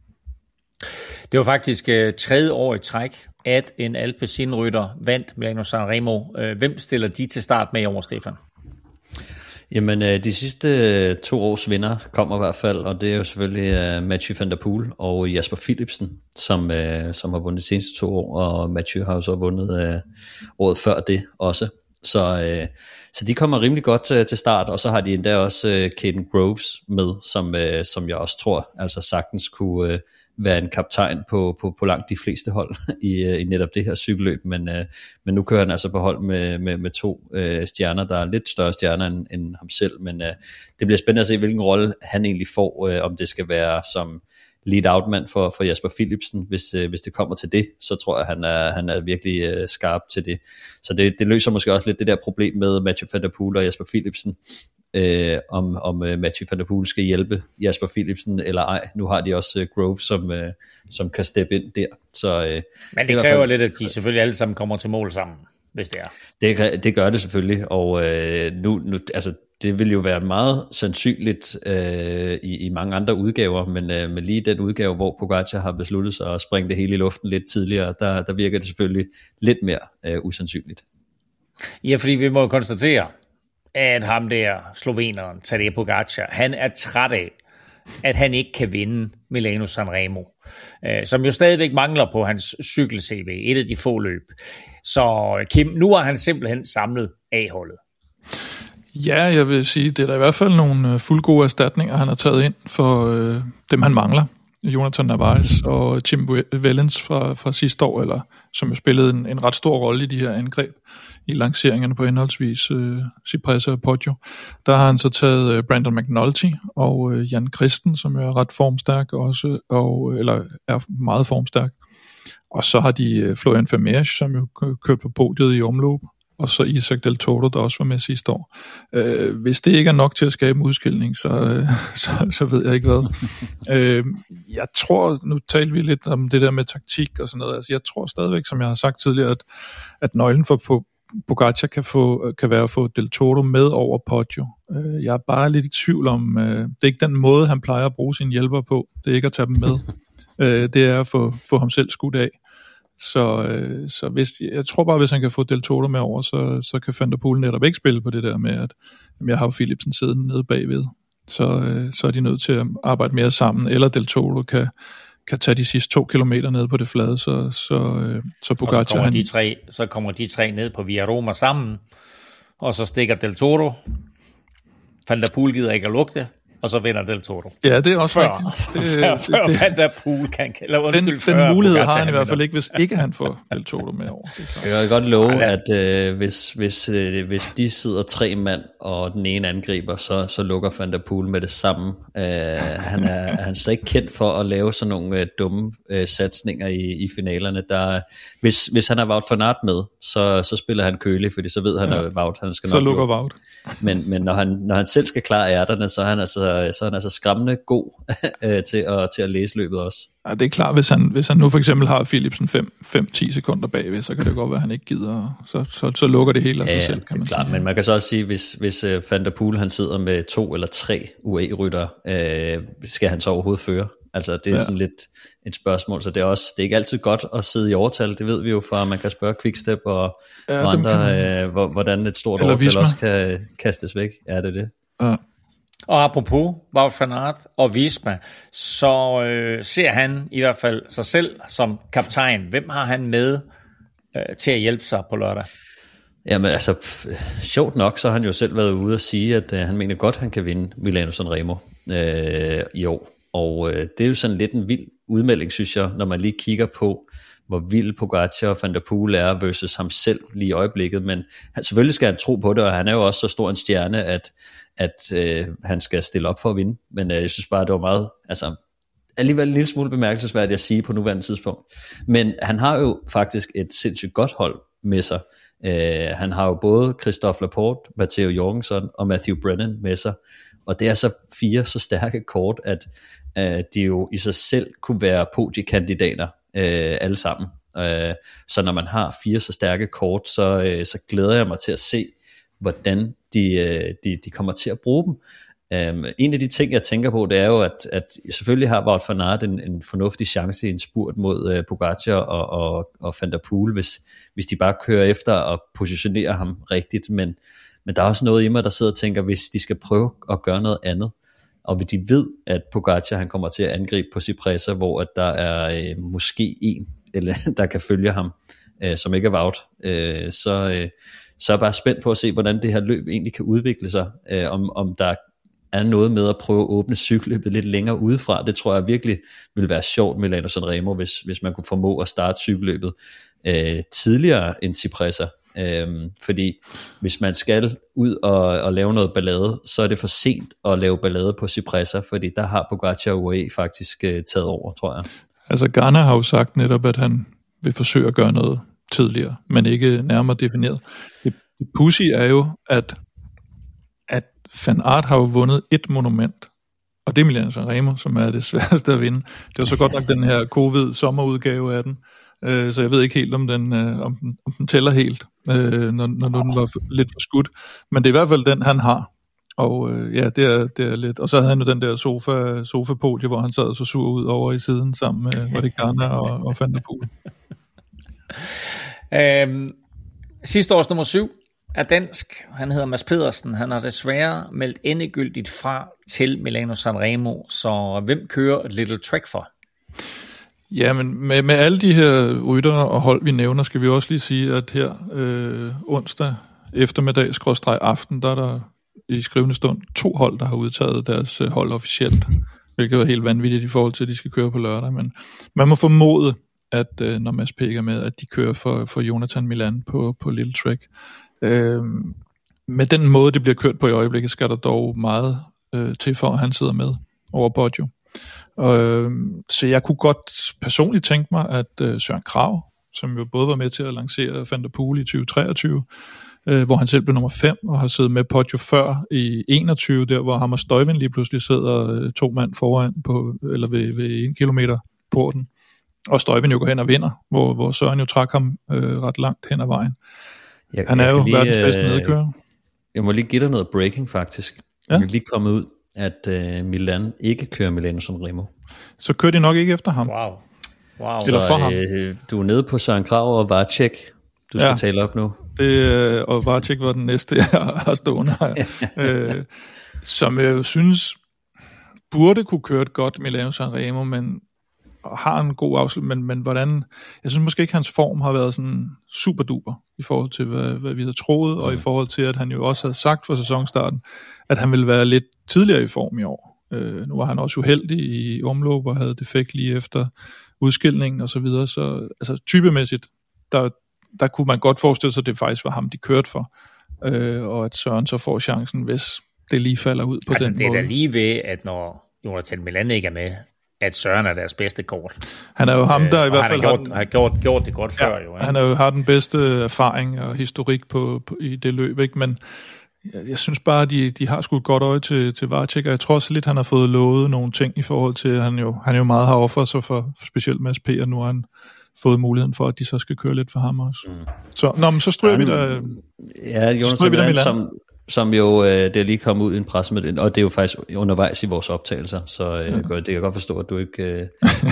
Det var faktisk 3. år i træk, at en Alpecin-rytter vandt Milano Sanremo. Hvem stiller de til start med i år, Stefan? Jamen, de sidste 2 års vinder kommer i hvert fald, og det er jo selvfølgelig Mathieu van der Poel og Jasper Philipsen, som har vundet de seneste 2 år, og Mathieu har jo så vundet året før det også. Så de kommer rimelig godt til start, og så har de endda også Caden Groves med, som jeg også tror altså sagtens kunne være en kaptajn på langt de fleste hold i netop det her cykelløb, men nu kører han altså på hold med 2 stjerner, der er lidt større stjerner end ham selv, men det bliver spændende at se, hvilken rolle han egentlig får, om det skal være som lead-out-mand for Jasper Philipsen, hvis det kommer til det, så tror jeg, han er virkelig skarp til det. Så det løser måske også lidt det der problem med Mathieu van der Poel og Jasper Philipsen, om Mathieu van der Poel skal hjælpe Jasper Philipsen eller ej. Nu har de også Grove, som kan steppe ind der. Så, men det kræver lidt, at de selvfølgelig alle sammen kommer til mål sammen, hvis det er. Det gør det selvfølgelig, og nu altså, det vil jo være meget sandsynligt i mange andre udgaver, men lige den udgave, hvor Pogačar har besluttet sig at springe det hele i luften lidt tidligere, der virker det selvfølgelig lidt mere usandsynligt. Ja, fordi vi må konstatere, at ham der sloveneren, Tadej Pogačar, han er træt af, at han ikke kan vinde Milano Sanremo, som jo stadigvæk mangler på hans cykel-CV, et af de få løb. Så Kim, nu har han simpelthen samlet A-holdet. Ja, jeg vil sige, det er der i hvert fald nogle fuldgode erstatninger, han har taget ind for dem, han mangler. Jonathan Narvaez og Tim Wellens fra sidste år, eller som jo spillede en ret stor rolle i de her angreb i lanceringerne på henholdsvis Cipressa og Poggio. Der har han så taget Brandon McNulty og Jan Christen, som er ret formstærk også, eller er meget formstærk. Og så har de Florian Vermeersch, som jo kørte på podiet i omløb, og så Isaac Del Toro, der også var med sidste år. Hvis det ikke er nok til at skabe en udskilning, så ved jeg ikke hvad. Jeg tror, nu talte vi lidt om det der med taktik og sådan noget, altså jeg tror stadigvæk, som jeg har sagt tidligere, at nøglen for Pogačar kan være at få Del Toro med over Poggio. Jeg er bare lidt i tvivl om, det er ikke den måde, han plejer at bruge sine hjælpere på, det er ikke at tage dem med. Det er at få ham selv skudt af. Så jeg tror bare, hvis han kan få Del Toro med over, så kan Van der Poel netop ikke spille på det der med, at jeg har jo Philipsen siddende nede bagved. Så er de nødt til at arbejde mere sammen, eller Del Toro kan tage de sidste 2 kilometer ned på det flade, så Pogačar... Så kommer de tre ned på Via Roma sammen, og så stikker Del Toro. Van der Poel gider ikke at lugte, og så vinder Del Toro. Ja, det er også rigtigt. Før Van der Poel kan... Den mulighed har han i hvert fald ikke, hvis ikke han får Del Toro med over. Jeg kan godt love, at hvis de sidder 3 mand, og den ene angriber, så lukker Van der Poel med det samme. Han er så ikke kendt for at lave sådan nogle dumme satsninger i finalerne. Hvis han har Wout van Aert med, så spiller han kølig, fordi så ved han, at Wout han skal nok så lukker Wout. Men når han selv skal klare ærterne, så er han altså skræmmende god til at læse løbet også. Ja, det er klart, hvis han nu for eksempel har Philipsen 5-10 sekunder bagved, så kan det godt være, at han ikke gider, så lukker det hele af sig selv, kan man klart, sige. Men man kan så også sige, hvis Van der Poel han sidder med 2 eller 3 UAE-ryttere, skal han så overhovedet føre? Altså det er sådan lidt et spørgsmål, så det er ikke altid godt at sidde i overtal, det ved vi jo fra, man kan spørge Quickstep og andre, hvordan et stort overtal Visma også kan kastes væk. Ja, det er det. Ja. Og apropos Wout van Aert og Visma, så ser han i hvert fald sig selv som kaptajn. Hvem har han med til at hjælpe sig på lørdag? Jamen altså, sjovt nok, så har han jo selv været ude og sige, at han mener godt, han kan vinde Milano Sanremo i år. Og det er jo sådan lidt en vild udmelding, synes jeg, når man lige kigger på, hvor vild Pogačar og Van der Poel er versus ham selv lige i øjeblikket. Men selvfølgelig skal han tro på det, og han er jo også så stor en stjerne, at han skal stille op for at vinde. Men jeg synes bare, det var meget, altså alligevel en lille smule bemærkelsesværdigt at sige på nuværende tidspunkt. Men han har jo faktisk et sindssygt godt hold med sig. Han har jo både Christophe Laporte, Matteo Jorgensen og Matthew Brennan med sig. Og det er så 4 så stærke kort, at de jo i sig selv kunne være podiekandidater alle sammen. Så når man har 4 så stærke kort, så glæder jeg mig til at se, hvordan de kommer til at bruge dem. En af de ting, jeg tænker på, det er jo, at selvfølgelig har Wout van Aert en fornuftig chance i en spurt mod Pogačar og Van der Poel, hvis de bare kører efter og positionerer ham rigtigt, Men der er også noget i mig, der sidder og tænker, hvis de skal prøve at gøre noget andet, og hvis de ved, at Pogačar han kommer til at angribe på Cipressa, hvor at der er måske en, eller der kan følge ham, som ikke er Wout, så er jeg bare spændt på at se, hvordan det her løb egentlig kan udvikle sig, om der er noget med at prøve at åbne cykelløbet lidt længere udefra. Det tror jeg virkelig vil være sjovt med Milano Sanremo, hvis man kunne formå at starte cykelløbet tidligere end Cipressa. Fordi hvis man skal ud og lave noget ballade, så er det for sent at lave ballade på Cipressa, fordi der har Pogačar og UAE faktisk taget over, tror jeg. Altså Garner har jo sagt netop, at han vil forsøge at gøre noget tidligere, men ikke nærmere defineret. Det pudsige er jo, at Van Aert har jo vundet et monument, og det er Milano Sanremo, som er det sværeste at vinde. Det var så godt nok den her covid-sommerudgave af den, så jeg ved ikke helt, om den tæller helt, når den var lidt for skudt. Men det er i hvert fald den, han har. Og det er lidt. Og så havde han jo den der sofa-podie, hvor han sad så sur ud over i siden sammen med, var det Garner og Van der Poel. Sidste års nummer 7 er dansk. Han hedder Mads Pedersen. Han har desværre meldt endegyldigt fra til Milano Sanremo. Så hvem kører et Little Trek for? Ja, men med alle de her ryttere og hold, vi nævner, skal vi også lige sige, at her onsdag eftermiddag/aften, der er der i skrivende stund 2 hold, der har udtaget deres hold officielt, hvilket er helt vanvittigt i forhold til, at de skal køre på lørdag. Men man må formode, at når Mads P. er med, at de kører for Jonathan Milan på Little Trek. Med den måde, det bliver kørt på i øjeblikket, skal der dog meget til for, at han sidder med over Poggio. Så jeg kunne godt personligt tænke mig, at Søren Kragh, som jo både var med til at lancere Van der Poel i 2023, hvor han selv blev nummer 5 og har siddet med Poggio før i 21, der hvor ham og Stuyven lige pludselig sidder 2 mand foran eller ved 1 kilometer porten, og Stuyven jo går hen og vinder, hvor Søren jo trak ham ret langt hen ad vejen. Han er jo verdens bedste medkører. Jeg må lige give dig noget breaking faktisk. Ja? Jeg er lige kommet ud, at Milan ikke kører Milano Sanremo. Så kører de nok ikke efter ham. Wow. Eller for ham. Du er nede på Søren Kragh og Vacek. Du skal tale op nu. Og Vacek var den næste, jeg har stående her. Som jeg synes burde kunne køre et godt Milano Sanremo, men har en god afslutning, men hvordan, jeg synes måske ikke, hans form har været sådan super duper i forhold til, hvad vi havde troet, og i forhold til, at han jo også havde sagt for sæsonstarten, at han ville være lidt tidligere i form i år. Nu var han også uheldig i omløb og havde defekt lige efter udskilningen og så videre, så altså typemæssigt, der kunne man godt forestille sig, at det faktisk var ham, de kørte for, og at Søren så får chancen, hvis det lige falder ud på den måde. Det er da lige ved, at når Jonathan Milan ikke er med, at Søren er deres bedste kort. Han er jo ham, der i hvert fald har gjort det godt før. Jo, han har den bedste erfaring og historik i det løb, ikke? Men jeg synes bare, at de har sgu et godt øje til Vacek, og jeg tror også lidt, han har fået lovet nogle ting i forhold til, at han jo meget har offret sig for specielt Mads P., og nu har han fået muligheden for, at de så skal køre lidt for ham også. Så stryger vi der. Ja, Jonathan Milan, som jo, det er lige kommet ud i en pressemeddelelse, og det er jo faktisk undervejs i vores optagelser, så det kan jeg godt forstå, at du ikke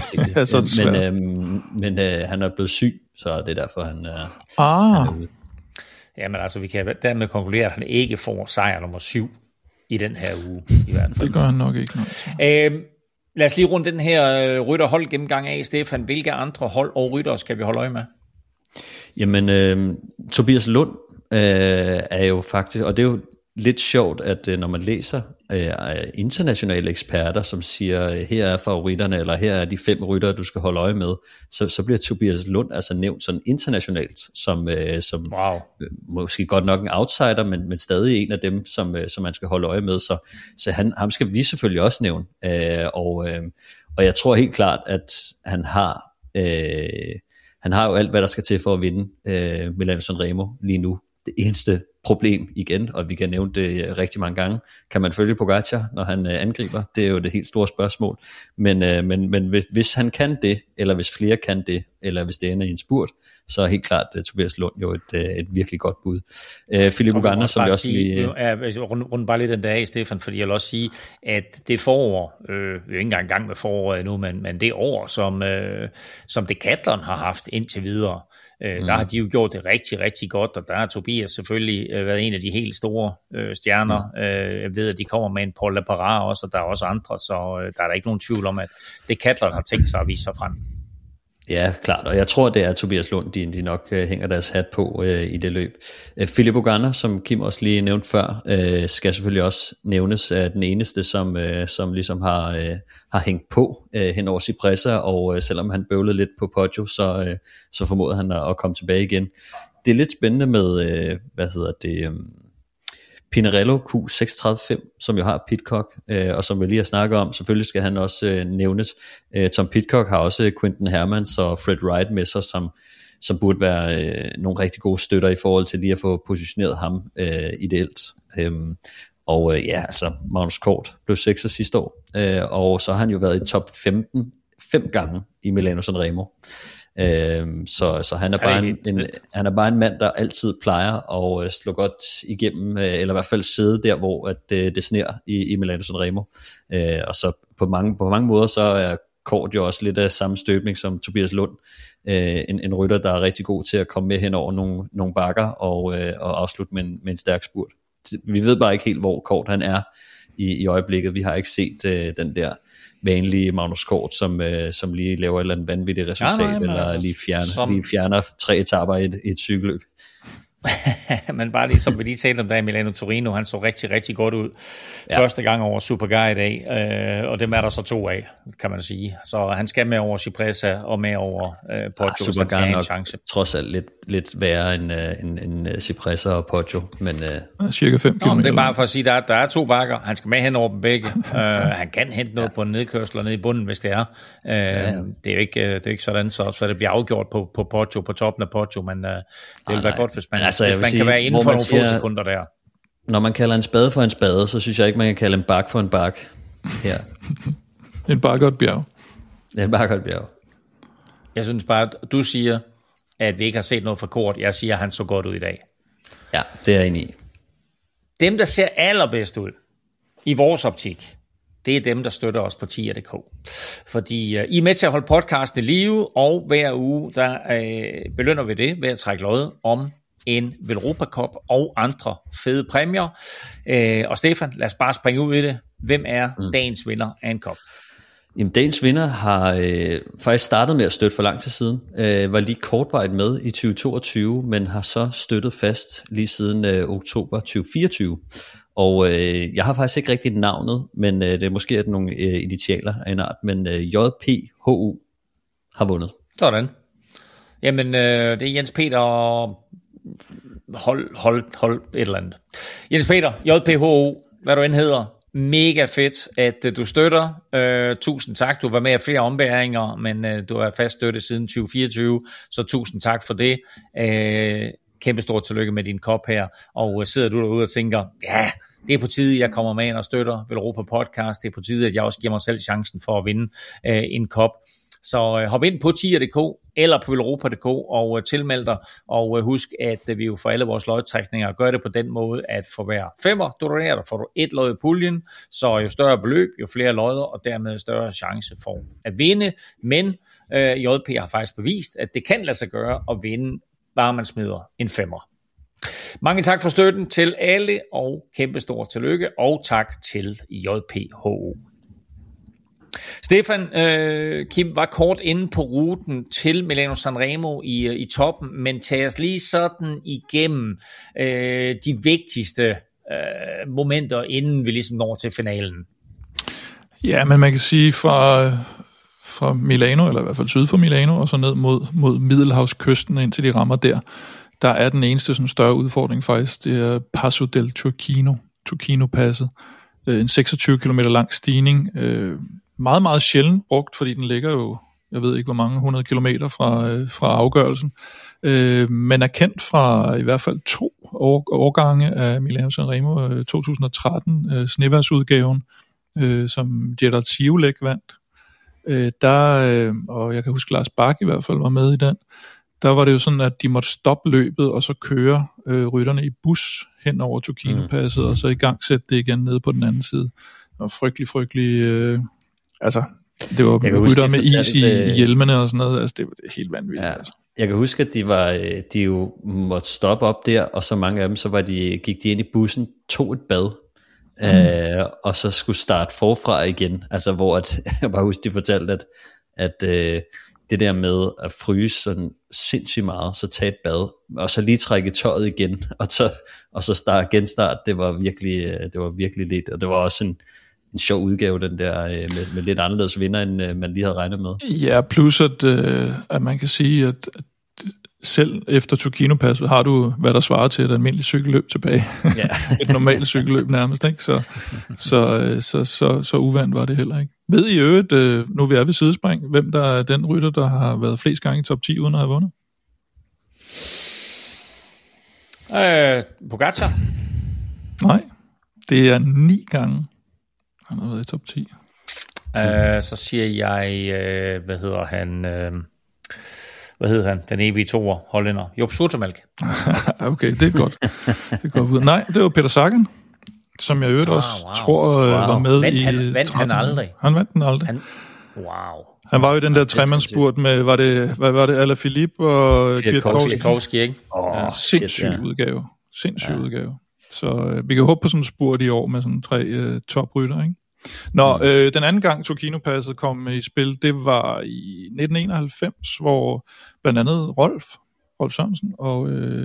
men han er blevet syg, så det er derfor, han er ude. Jamen altså, vi kan dermed konkludere, at han ikke får sejr nummer 7 i den her uge, i hvert fald. Det gør han nok ikke. Lad os lige runde den her rytterhold gennemgang af, Stefan. Hvilke andre hold og rytter skal vi holde øje med? Jamen, Tobias Lund er jo faktisk, og det er jo lidt sjovt, at når man læser internationale eksperter, som siger, her er favoritterne, eller her er de 5 ryttere, du skal holde øje med, så bliver Tobias Lund altså nævnt sådan internationalt, som måske godt nok en outsider, men stadig en af dem, som man skal holde øje med, så ham skal vi selvfølgelig også nævne, og jeg tror helt klart, at han har jo alt, hvad der skal til for at vinde Milano Sanremo lige nu. Det eneste problem igen, og vi kan nævne det rigtig mange gange, kan man følge Pogačar, når han angriber? Det er jo det helt store spørgsmål. Men hvis han kan det, eller hvis flere kan det, eller hvis det ender i en spurt, så er helt klart Tobias Lund jo et virkelig godt bud. Filippo Ganna, som vi også lige... Rundt bare lidt den der af, Stefan, fordi jeg vil også sige, at det forår, vi er ikke engang i gang med foråret endnu, men det år, som Decathlon har haft indtil videre, der har de jo gjort det rigtig, rigtig godt, og der er Tobias selvfølgelig været en af de helt store stjerner. Jeg ved, at de kommer med en Paul Laparra også, og der er også andre, så der er der ikke nogen tvivl om, at det Catlon har tænkt sig at vise sig frem. Ja, klart, og jeg tror, det er Tobias Lund, de nok hænger deres hat på i det løb. Philip Ogana, som Kim også lige nævnte før, skal selvfølgelig også nævnes af den eneste, som ligesom har hængt på hen over Cipressa, og selvom han bøvlede lidt på Poggio, så formåede han at komme tilbage igen. Det er lidt spændende med, Pinarello Q365, som jo har Pidcock, og som vi lige har snakket om, selvfølgelig skal han også nævnes. Tom Pidcock har også Quinten Hermans og Fred Wright med sig, som burde være nogle rigtig gode støtter i forhold til lige at få positioneret ham ideelt. Altså Magnus Kort blev 6'er sidste år, og så har han jo været i top 15 5 gange i Milano Sanremo. Så han er han er bare en mand, der altid plejer at slå godt igennem, eller i hvert fald sidde der, hvor det sner i Milano Sanremo. Og så på mange måder, så er Kort jo også lidt af samme støbning som Tobias Lund. En rytter, der er rigtig god til at komme med hen over nogle bakker og afslutte med en stærk spurt. Vi ved bare ikke helt, hvor Kort han er i øjeblikket. Vi har ikke set den der vanlige Magnus Kort, som lige laver et eller andet vanvittigt resultat, eller lige fjerner 3 etaper i et cykelløb. Men bare lige som vi lige talte om der i Milano Torino, han så rigtig, rigtig godt ud første gang over Superga i dag, og dem er der så 2 af, kan man sige. Så han skal med over Cipressa og med over Poggio, Superga er nok chance. Trods alt lidt værre end Cipressa og Poggio, men cirka 5 km. Det er bare for at sige, der er 2 bakker, han skal med hen over dem begge. Han kan hente noget på en nedkørsel og ned i bunden, hvis det er. Det er jo ikke sådan, så det bliver afgjort på Poggio, på toppen af Poggio, men det vil være godt, hvis man kan være inden for nogle få sekunder der. Når man kalder en spade for en spade, så synes jeg ikke, man kan kalde en bak for en bak her. En bakke og et bjerg. Ja, en bakke og et bjerg. Jeg synes bare, at du siger, at vi ikke har set noget for Kort. Jeg siger, at han så godt ud i dag. Ja, det er jeg enig i. Dem, der ser allerbedst ud i vores optik, det er dem, der støtter os på tier.dk. Fordi I er med til at holde podcasten i live, og hver uge, der belønner vi det ved at trække lod om en Velropa Cup og andre fede præmier. Og Stefan, lad os bare springe ud i det. Hvem er dagens vinder af en cup? Jamen, dagens vinder har faktisk startet med at støtte for lang tid siden. Var lige kortvarigt med i 2022, men har så støttet fast lige siden oktober 2024. Og jeg har faktisk ikke rigtig navnet, men det er måske nogle initialer af en art, men JPHU har vundet. Sådan. Jamen, det er Jens Peter hold et eller andet. Jens Peter, JPHU, hvad du end hedder. Mega fedt, at du støtter. Tusind tak. Du var med i flere ombæringer, men du er fast støttet siden 2024, så tusind tak for det. Kæmpe stort tillykke med din kop her. Og sidder du derude og tænker, ja, det er på tide, jeg kommer med ind og støtter Velropa Podcast. Det er på tide, at jeg også giver mig selv chancen for at vinde en kop. Så hop ind på tier.dk eller på velropa.dk og tilmeld dig, og husk, at vi jo for alle vores lodtrækninger gør det på den måde, at for hver 5'er du donerer, der får du 1 lod i puljen, så jo større beløb, jo flere lodder, og dermed større chance for at vinde. Men JP har faktisk bevist, at det kan lade sig gøre at vinde, bare man smider en 5'er. Mange tak for støtten til alle, og kæmpe stort tillykke, og tak til JPHO. Stefan, Kim var kort inde på ruten til Milano Sanremo i toppen, men tag os lige sådan igennem de vigtigste momenter, inden vi ligesom når til finalen. Ja, men man kan sige fra Milano, eller i hvert fald syd for Milano, og så ned mod Middelhavskysten, indtil de rammer der er den eneste sådan større udfordring faktisk, det er Passo del Turchino-passet. En 26 km lang stigning, meget, meget sjældent brugt, fordi den ligger jo, jeg ved ikke hvor mange 100 kilometer fra afgørelsen, men er kendt fra i hvert fald 2 årgange af Milano Sanremo, 2013, snevejrsudgaven, som Gerard Ciolek vandt. Og jeg kan huske, Lars Bak i hvert fald var med i den. Der var det jo sådan, at de måtte stoppe løbet, og så køre rytterne i bus hen over Turchino-passet, og så i gang sætte det igen nede på den anden side. Det var frygtelig det var rytter med is i hjelmene og sådan noget, altså det var helt vanvittigt. Ja. Altså. Jeg kan huske, at de jo måtte stoppe op der, og så mange af dem, så gik de ind i bussen, tog et bad, og så skulle starte forfra igen. Altså hvor jeg bare husker, de fortalte, at det der med at fryse sådan sindssygt meget, så tage et bad, og så lige trække tøjet igen, og så genstart, det var virkelig lidt, og det var også en sjov udgave, den der med lidt anderledes vinder, end man lige havde regnet med. Ja, plus at man kan sige, at selv efter Turquino-passet har du, hvad der svarer til et almindeligt cykelløb tilbage. Ja. Et normalt cykelløb nærmest, ikke? Så uvandt var det heller ikke. Ved I øvrigt, nu vi er ved sidespring, hvem der er den rytter, der har været flest gange i top 10 uden at have vundet? Pogačar? Nej, det er 9 gange, han har været i top 10. Så siger jeg, hvad hedder han, den evige toer, hollænder, Job Zoetemelk. Okay, det er godt. Nej, det var Peter Sagan, som jeg også tror var med vandt han aldrig? Han vandt den aldrig. Han var jo i den der tremandsspurt med, hvad var det, Alaphilippe og Kwiatkowski, ikke? Sindssyg udgave. Så vi kan håbe på sådan en spurt i år med sådan 3 toprytter, ikke? Den anden gang Turquino-passet kom i spil, det var i 1991, hvor blandt andet Rolf Sørensen og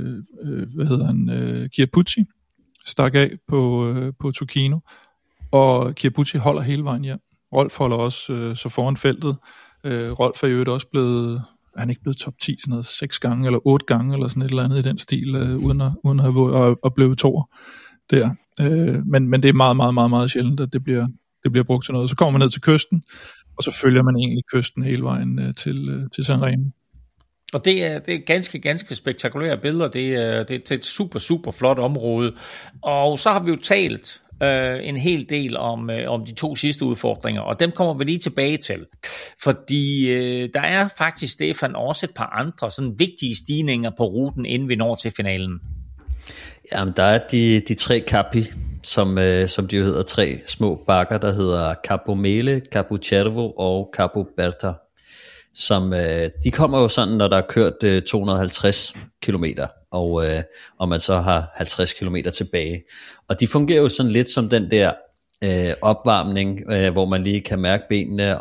Chiappucci stak af på Turquino, og Chiappucci holder hele vejen hjem. Rolf holder også så foran feltet. Rolf er jo også blevet, han er ikke blevet top 10 sådan noget 6 gange eller 8 gange eller sådan et eller andet i den stil, uden at have at blive toer der. Men det er meget, meget, meget, meget sjældent, at det bliver brugt til noget. Så kommer man ned til kysten, og så følger man egentlig kysten hele vejen til Sanremo. Og det er ganske, ganske spektakulære billeder. Det er et super, super flot område. Og så har vi jo talt en hel del om de 2 sidste udfordringer, og dem kommer vi lige tilbage til. Fordi der er faktisk, Stefan, også et par andre sådan vigtige stigninger på ruten, inden vi når til finalen. Jamen, der er de 3 Capi, som de jo hedder, 3 små bakker, der hedder Capo Mele, Capo Cervo og Capo Berta, som de kommer jo sådan, når der er kørt 250 kilometer, og man så har 50 kilometer tilbage. Og de fungerer jo sådan lidt som den der opvarmning, hvor man lige kan mærke benene,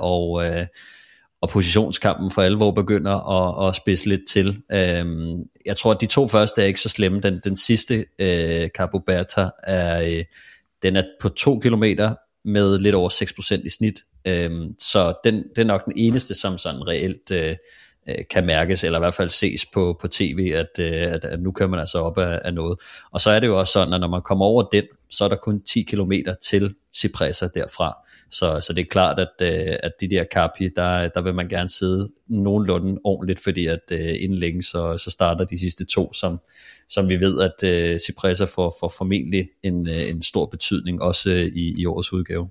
og positionskampen for alvor begynder at spidse lidt til. Jeg tror, at de 2 første er ikke så slemme. Den sidste, Capo Berta, den er på 2 kilometer med lidt over 6% i snit. Så det er nok den eneste, som sådan reelt kan mærkes, eller i hvert fald ses på tv, at nu kører man altså op af noget. Og så er det jo også sådan, at når man kommer over den, så er der kun 10 kilometer til Cipressa derfra. Så det er klart, at de der Capi, der vil man gerne sidde nogenlunde ordentligt, fordi at inden længe, så starter de sidste 2, som vi ved, at Cipressa får formentlig en stor betydning, også i årets udgave.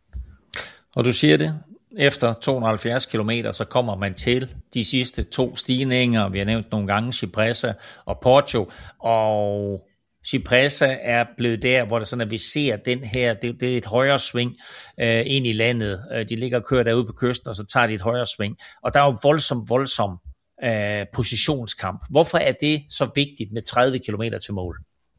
Og du siger det, efter 270 kilometer, så kommer man til de sidste 2 stigninger. Vi har nævnt nogle gange Cipressa og Porto, og Cipressa er blevet der, hvor det sådan, at vi ser den her, det er et højre sving ind i landet. De ligger og kører derude på kysten, og så tager de et højre sving. Og der er jo voldsom positionskamp. Hvorfor er det så vigtigt med 30 kilometer til mål?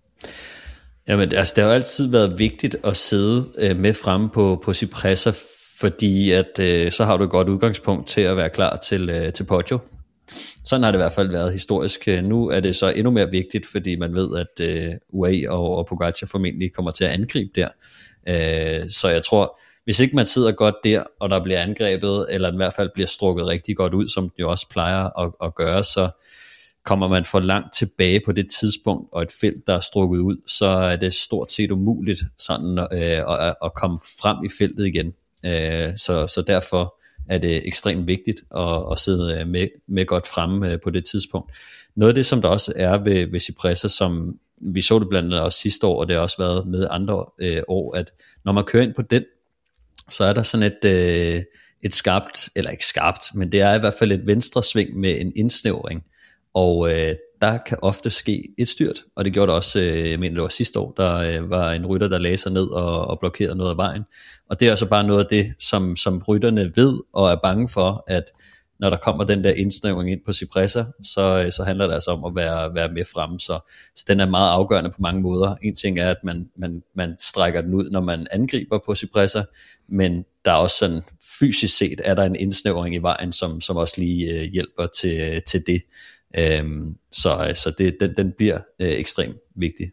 Jamen, altså, det har jo altid været vigtigt at sidde med fremme på Cipressa, fordi at så har du et godt udgangspunkt til at være klar til Poggio. Sådan har det i hvert fald været historisk. Nu er det så endnu mere vigtigt, fordi man ved, at UAE og Pogačar formentlig kommer til at angribe der. Så jeg tror, hvis ikke man sidder godt der, og der bliver angrebet, eller i hvert fald bliver strukket rigtig godt ud, som det jo også plejer at gøre, så kommer man for langt tilbage på det tidspunkt, og et felt, der er strukket ud, så er det stort set umuligt sådan at komme frem i feltet igen. Så derfor er det ekstremt vigtigt at sidde med godt fremme på det tidspunkt. Noget af det, som der også er ved Cipressa, som vi så det blandt andet også sidste år, og det har også været med andre år, at når man kører ind på den, så er der sådan et skarpt, eller ikke skarpt, men det er i hvert fald et venstre sving med en indsnævring, og der kan ofte ske et styrt, og det gjorde det også, jeg mener det var sidste år, der var en rytter, der lagde sig ned og blokerede noget af vejen, og det er altså bare noget af det, som rytterne ved og er bange for, at når der kommer den der indsnævring ind på Cipressa, så handler det altså om at være mere fremme, så den er meget afgørende på mange måder. En ting er, at man strækker den ud, når man angriber på Cipressa, men der er også sådan, fysisk set er der en indsnævring i vejen, som også lige hjælper til det. Så den bliver ekstremt vigtig.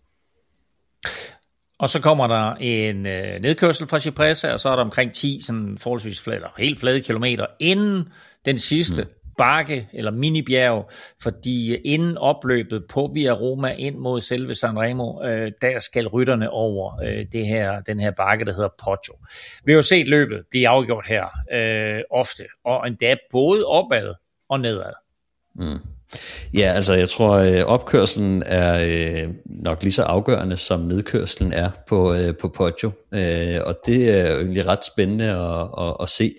Og så kommer der en nedkørsel fra Cipressa, og så er der omkring 10 sådan forholdsvis flade, helt flade kilometer inden den sidste bakke eller minibjerg, fordi inden opløbet på Via Roma ind mod selve Sanremo, der skal rytterne over den her bakke, der hedder Poggio. Vi har jo set løbet blive afgjort her ofte, og endda både opad og nedad. Ja, altså jeg tror opkørslen er nok lige så afgørende som nedkørslen er på Poggio, og det er jo egentlig ret spændende at se.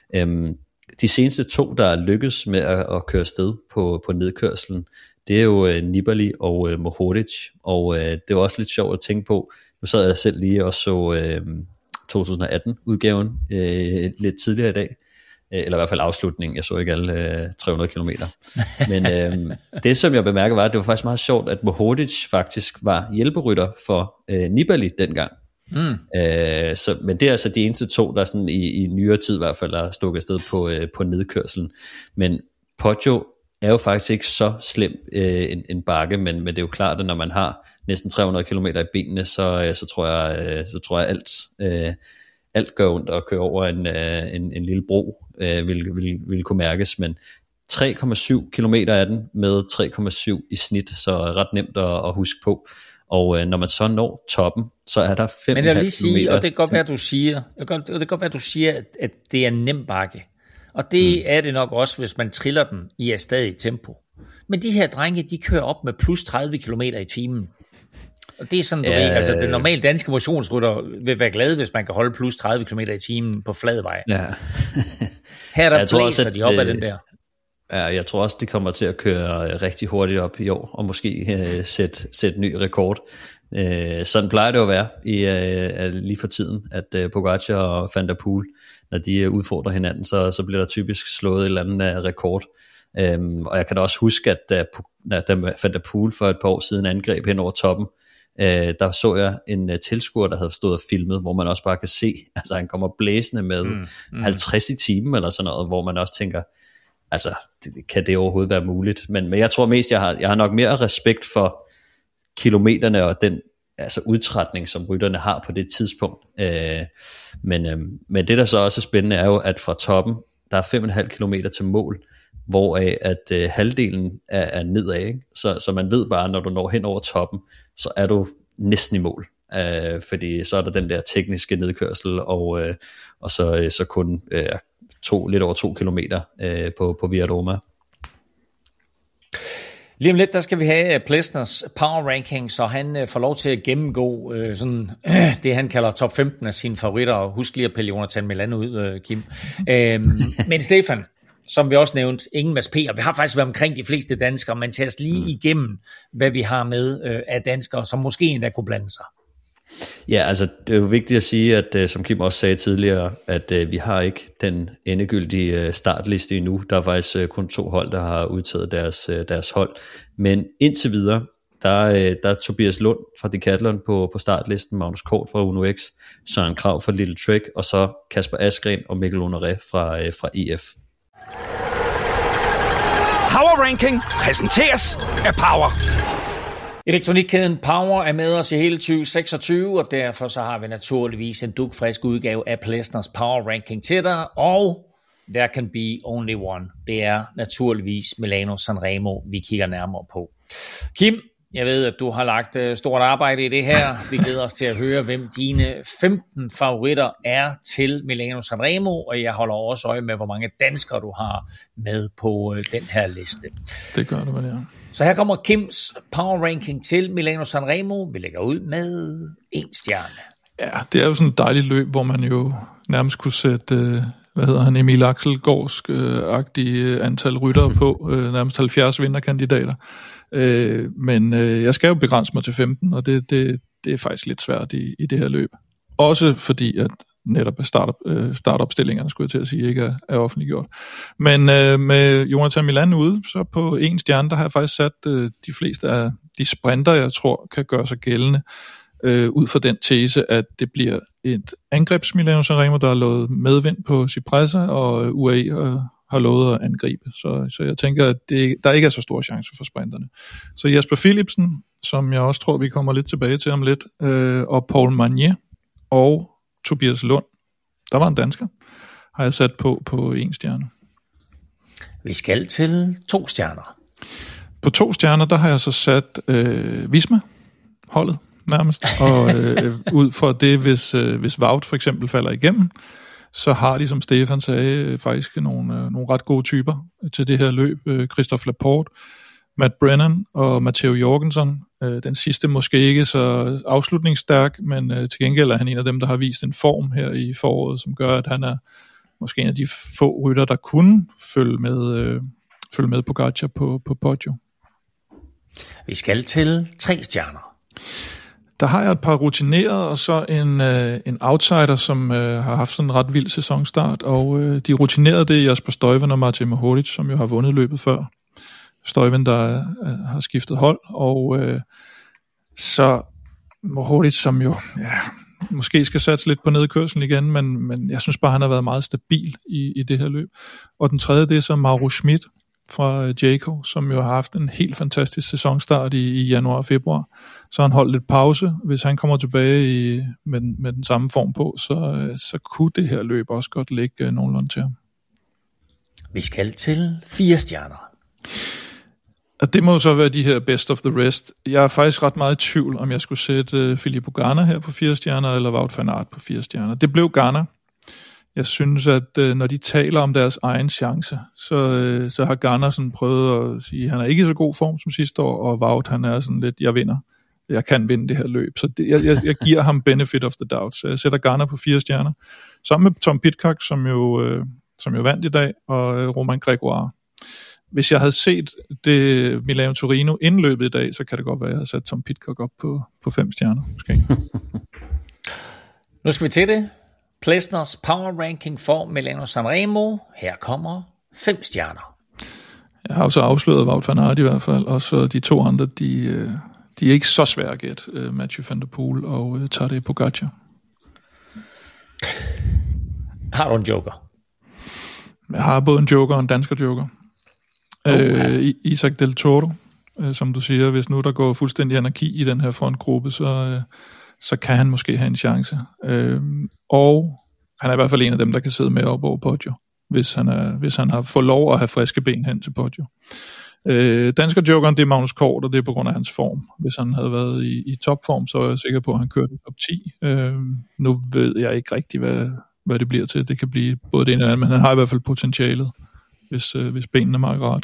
De seneste 2, der er lykkedes med at køre sted på nedkørslen, det er jo Nibali og Mohoric, og det var også lidt sjovt at tænke på. Nu sad jeg selv lige og så 2018-udgaven lidt tidligere i dag, eller i hvert fald afslutningen. Jeg så ikke alle 300 kilometer. Men det, som jeg bemærker, var, at det var faktisk meget sjovt, at Mohoric faktisk var hjælperytter for Nibali dengang. Men det er altså de eneste 2, der sådan i nyere tid i hvert fald er stukket afsted på nedkørslen. Men Poggio er jo faktisk ikke så slem en bakke, men det er jo klart, at når man har næsten 300 kilometer i benene, så tror jeg alt gør ondt at køre over en lille bro, vil kunne mærkes, men 3,7 kilometer er den med 3,7 i snit, så ret nemt at huske på. Og når man så når toppen, så er der 5,5 kilometer. Men jeg vil lige sige, og det kan godt være, at du siger, at det er en nem bakke. Og det er det nok også, hvis man triller den i et stadigt tempo. Men de her drenge, de kører op med plus 30 km i timen. Og det er sådan, du ved, altså den normale danske motionsrytter vil være glad, hvis man kan holde plus 30 km i timen på flad vej. Ja. Her der blæser de op af den der. Ja, jeg tror også, de kommer til at køre rigtig hurtigt op i år, og måske sætte ny rekord. Sådan plejer det at være lige for tiden, at Pogacar og Van der Poel, når de udfordrer hinanden, så bliver der typisk slået et eller andet rekord. Og jeg kan da også huske, at da Van der Poel for et par år siden angreb hen over toppen, der så jeg en tilskuer, der havde stået og filmet, hvor man også bare kan se, altså han kommer blæsende med 50 i timen eller sådan noget, hvor man også tænker, altså kan det overhovedet være muligt? Men jeg tror mest, jeg har nok mere respekt for kilometerne og den altså udtrætning, som rytterne har på det tidspunkt. Men det der så også er spændende er jo, at fra toppen, der er 5,5 kilometer til mål, hvoraf at halvdelen er nedad, ikke? Så man ved bare, når du når hen over toppen, så er du næsten i mål, fordi så er der den der tekniske nedkørsel, og så kun lidt over 2 kilometer på Via Roma. Lige om lidt, der skal vi have Plesners power ranking, så han får lov til at gennemgå det, han kalder top 15 af sine favoritter, og husk lige at pille Jonathan Milano ud, Kim. Men Stefan, som vi også nævnte, ingen Mads P. Og vi har faktisk været omkring de fleste danskere, men tager os lige igennem, hvad vi har med af danskere, som måske endda kunne blande sig. Ja, altså det er jo vigtigt at sige, at som Kim også sagde tidligere, at vi har ikke den endegyldige startliste endnu. Der er faktisk kun 2 hold, der har udtaget deres hold. Men indtil videre, der er Tobias Lund fra Decathlon på startlisten, Magnus Kort fra Uno X, Søren Krag fra Little Trek, og så Kasper Askren og Mikkel Honoré fra EF. Power Ranking præsenteres af Power. Elektronikkæden Power er med os i hele 2026, og derfor så har vi naturligvis en dugfrisk udgave af Plesners Power Ranking til dig, og there can be only one. Det er naturligvis Milano Sanremo, vi kigger nærmere på. Kim, jeg ved, at du har lagt stort arbejde i det her. Vi glæder os til at høre, hvem dine 15 favoritter er til Milano Sanremo, og jeg holder også øje med, hvor mange danskere du har med på den her liste. Det gør du, ja. Så her kommer Kims power ranking til Milano Sanremo. Vi lægger ud med 1 stjerne. Ja, det er jo sådan et dejligt løb, hvor man jo nærmest kunne sætte, Emil Axelgaardsk-agtige antal ryttere på, nærmest 70 vinderkandidater. Men jeg skal jo begrænse mig til 15, og det er faktisk lidt svært i det her løb. Også fordi, at netop startopstillingerne, skulle jeg til at sige, ikke er offentliggjort. Men med Jonathan Milan ude, så på 1 stjerne, der har jeg faktisk sat de fleste af de sprinter, jeg tror kan gøre sig gældende, ud fra den tese, at det bliver et angrebs Milano Sanremo, der har lovet medvind på Cipressa, og UAE har lovet at angribe. Så jeg tænker, at der ikke er så stor chance for sprinterne. Så Jesper Philipsen, som jeg også tror, vi kommer lidt tilbage til om lidt, og Paul Magnier og Tobias Lund, der var en dansker, har jeg sat på 1 stjerne. Vi skal til 2 stjerner. På 2 stjerner, der har jeg så sat Visma-holdet nærmest, og ud fra det, hvis Wout for eksempel falder igennem, så har de, som Stefan sagde, faktisk nogle ret gode typer til det her løb. Christophe Laporte, Matt Brennan og Matteo Jorgensen. Den sidste måske ikke så afslutningsstærk, men til gengæld er han en af dem, der har vist en form her i foråret, som gør, at han er måske en af de få rytter, der kunne følge med Pogačar på Poggio. Vi skal til 3 stjerner. Der har jeg et par rutinerede, og så en outsider, som har haft sådan en ret vild sæsonstart, og de rutinerede, det er Jasper Stuyven og Martin Mohoric, som jo har vundet løbet før. Stuyven, der har skiftet hold, og så Mohoric, som jo måske skal satse lidt på nedkørslen igen, men jeg synes bare, han har været meget stabil i det her løb. Og den tredje, det er så Mauro Schmidt fra Jayco, som jo har haft en helt fantastisk sæsonstart i januar og februar. Så han holdt lidt pause. Hvis han kommer tilbage med den samme form på, så kunne det her løb også godt ligge nogenlunde til ham. Vi skal til 4 stjerner. Og det må så være de her best of the rest. Jeg er faktisk ret meget i tvivl, om jeg skulle sætte Filippo Ganna her på 4 stjerner, eller Wout van Aert på 4 stjerner. Det blev Ganna. Jeg synes, at når de taler om deres egen chance, så har Ganna sådan prøvet at sige, at han er ikke i så god form som sidste år, og Wout, han er sådan lidt, jeg vinder. Jeg kan vinde det her løb. Så jeg giver ham benefit of the doubt. Så jeg sætter Ganna på 4 stjerner. Sammen med Tom Pidcock, som jo vandt i dag, og Romain Grégoire. Hvis jeg havde set det Milano Torino inden løbet i dag, så kan det godt være, at jeg havde sat Tom Pidcock op på 5 stjerner. Måske. Nu skal vi til det. Plesners power ranking for Milano Sanremo. Her kommer 5 stjerner. Jeg har også afsløret Wout van Aert i hvert fald, og så de 2 andre, de er ikke så svære at gætte. Mathieu van der Poel og Tadej Pogačar. Har du en joker? Jeg har både en joker og en dansker joker. Isaac Del Toro, som du siger, hvis nu der går fuldstændig anarki i den her frontgruppe, så kan han måske have en chance. Og han er i hvert fald en af dem, der kan sidde med op over Poggio, hvis han har fået lov at have friske ben hen til Poggio. Dansker jokeren, det er Magnus Kort, og det er på grund af hans form. Hvis han havde været i topform, så er jeg sikker på, at han kørte top 10. Nu ved jeg ikke rigtig, hvad det bliver til. Det kan blive både det ene og andet, men han har i hvert fald potentialet, hvis benene er meget ret.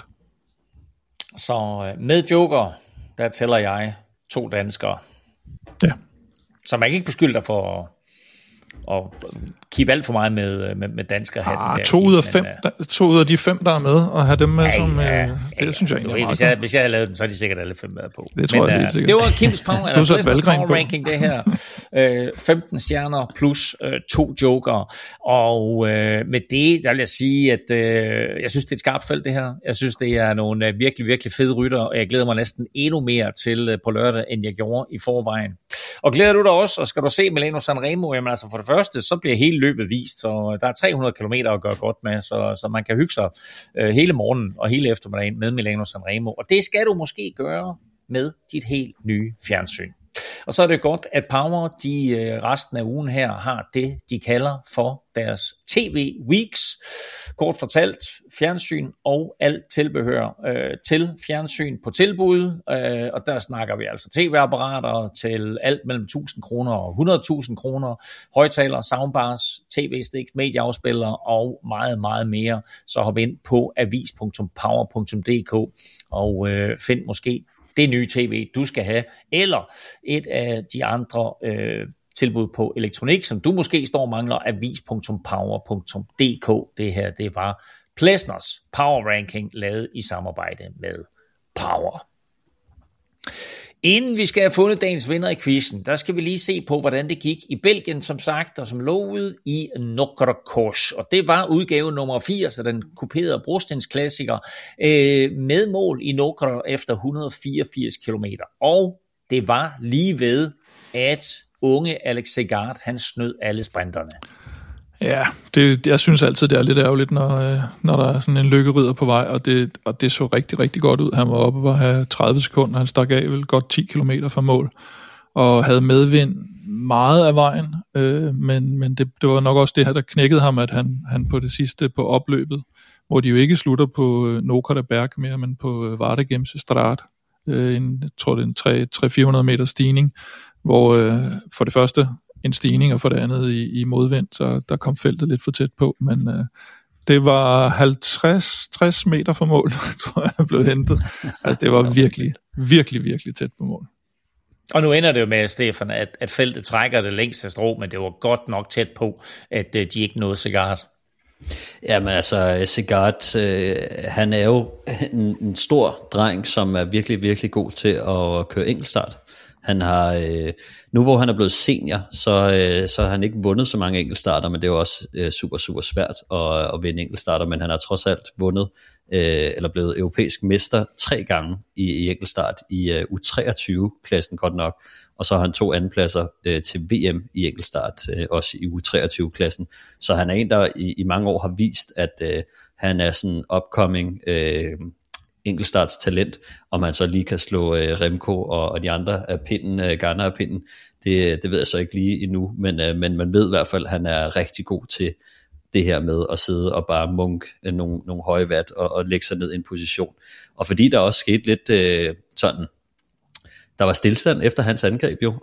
Så med joker, der tæller jeg 2 danskere. Ja. Så man kan ikke beskylde dig for at keep alt for meget med danskerhatten. 2 ud af de 5, der er med, og have dem med som... det synes jeg egentlig er meget. Hvis jeg havde lavet den, så er de sikkert alle 5 med på. Det tror jeg helt sikkert. Det var Kims power ranking, det her. 15 stjerner plus 2 joker. Og med det, der vil jeg sige, at jeg synes, det er et skarpt felt, det her. Jeg synes, det er nogle virkelig, virkelig fede rytter, og jeg glæder mig næsten endnu mere til på lørdag, end jeg gjorde i forvejen. Og glæder du dig også, og skal du se Milano Sanremo, jamen altså for det første, så bliver hele løbet vist, så der er 300 km at gøre godt med, så man kan hygge sig hele morgenen og hele eftermiddagen med Milano Sanremo, og det skal du måske gøre med dit helt nye fjernsyn. Og så er det godt, at Power, de resten af ugen her, har det, de kalder for deres TV-weeks. Kort fortalt, fjernsyn og alt tilbehør til fjernsyn på tilbud. Og der snakker vi altså tv-apparater til alt mellem 1.000 kroner og 100.000 kroner. Højtaler, soundbars, tv-stik, medieafspillere og meget, meget mere. Så hop ind på avis.power.dk og find måske det nye tv, du skal have, eller et af de andre tilbud på elektronik, som du måske står og mangler, avis.power.dk. Det her, det var Plesners Power Ranking, lavet i samarbejde med Power. Inden vi skal have fundet dagens vinder i quizzen, der skal vi lige se på, hvordan det gik i Belgien, som sagt, og som lå ud i Nokkerkors. Og det var udgave nummer 80 af den kuperede brostensklassiker med mål i Nokker efter 184 km. Og det var lige ved, at unge Alex Segard, han snød alle sprinterne. Ja, jeg synes altid, det er lidt ærgerligt, når der er sådan en lykkeridder på vej, og det så rigtig, rigtig godt ud. Han var oppe og have 30 sekunder, han stak af vel godt 10 km fra mål, og havde medvind meget af vejen, men det var nok også det her, der knækkede ham, at han på det sidste på opløbet, hvor de jo ikke slutter på Nokerberg mere, men på Vardegemse Strat, jeg tror det er en 300-400 meter stigning, hvor for det første en stigning, og for det andet i modvind, så der kom feltet lidt for tæt på, men det var 50-60 meter fra mål, tror jeg, blev hentet. Altså det var virkelig, virkelig, virkelig tæt på mål. Og nu ender det jo med, Stefan, at feltet trækker det længste strå, men det var godt nok tæt på, at de ikke nåede Segard. Ja, men altså Segard, han er jo en stor dreng, som er virkelig, virkelig god til at køre enkeltstart. Han har, nu hvor han er blevet senior, så har han ikke vundet så mange enkeltstarter, men det er jo også super, super svært at vinde enkeltstarter, men han har trods alt vundet, eller blevet europæisk mester 3 gange i enkeltstart i U23-klassen godt nok, og så har han 2 andenpladser til VM i enkeltstart, også i U23-klassen, så han er en, der i mange år har vist, at han er sådan upcoming enkeltstarts talent, og man så lige kan slå Remco og de andre af pinden, Garner af pinden, det ved jeg så ikke lige endnu, men man ved i hvert fald, at han er rigtig god til det her med at sidde og bare munke nogle høje watt og lægge sig ned i en position. Og fordi der også skete lidt sådan, der var stillstand efter hans angreb jo,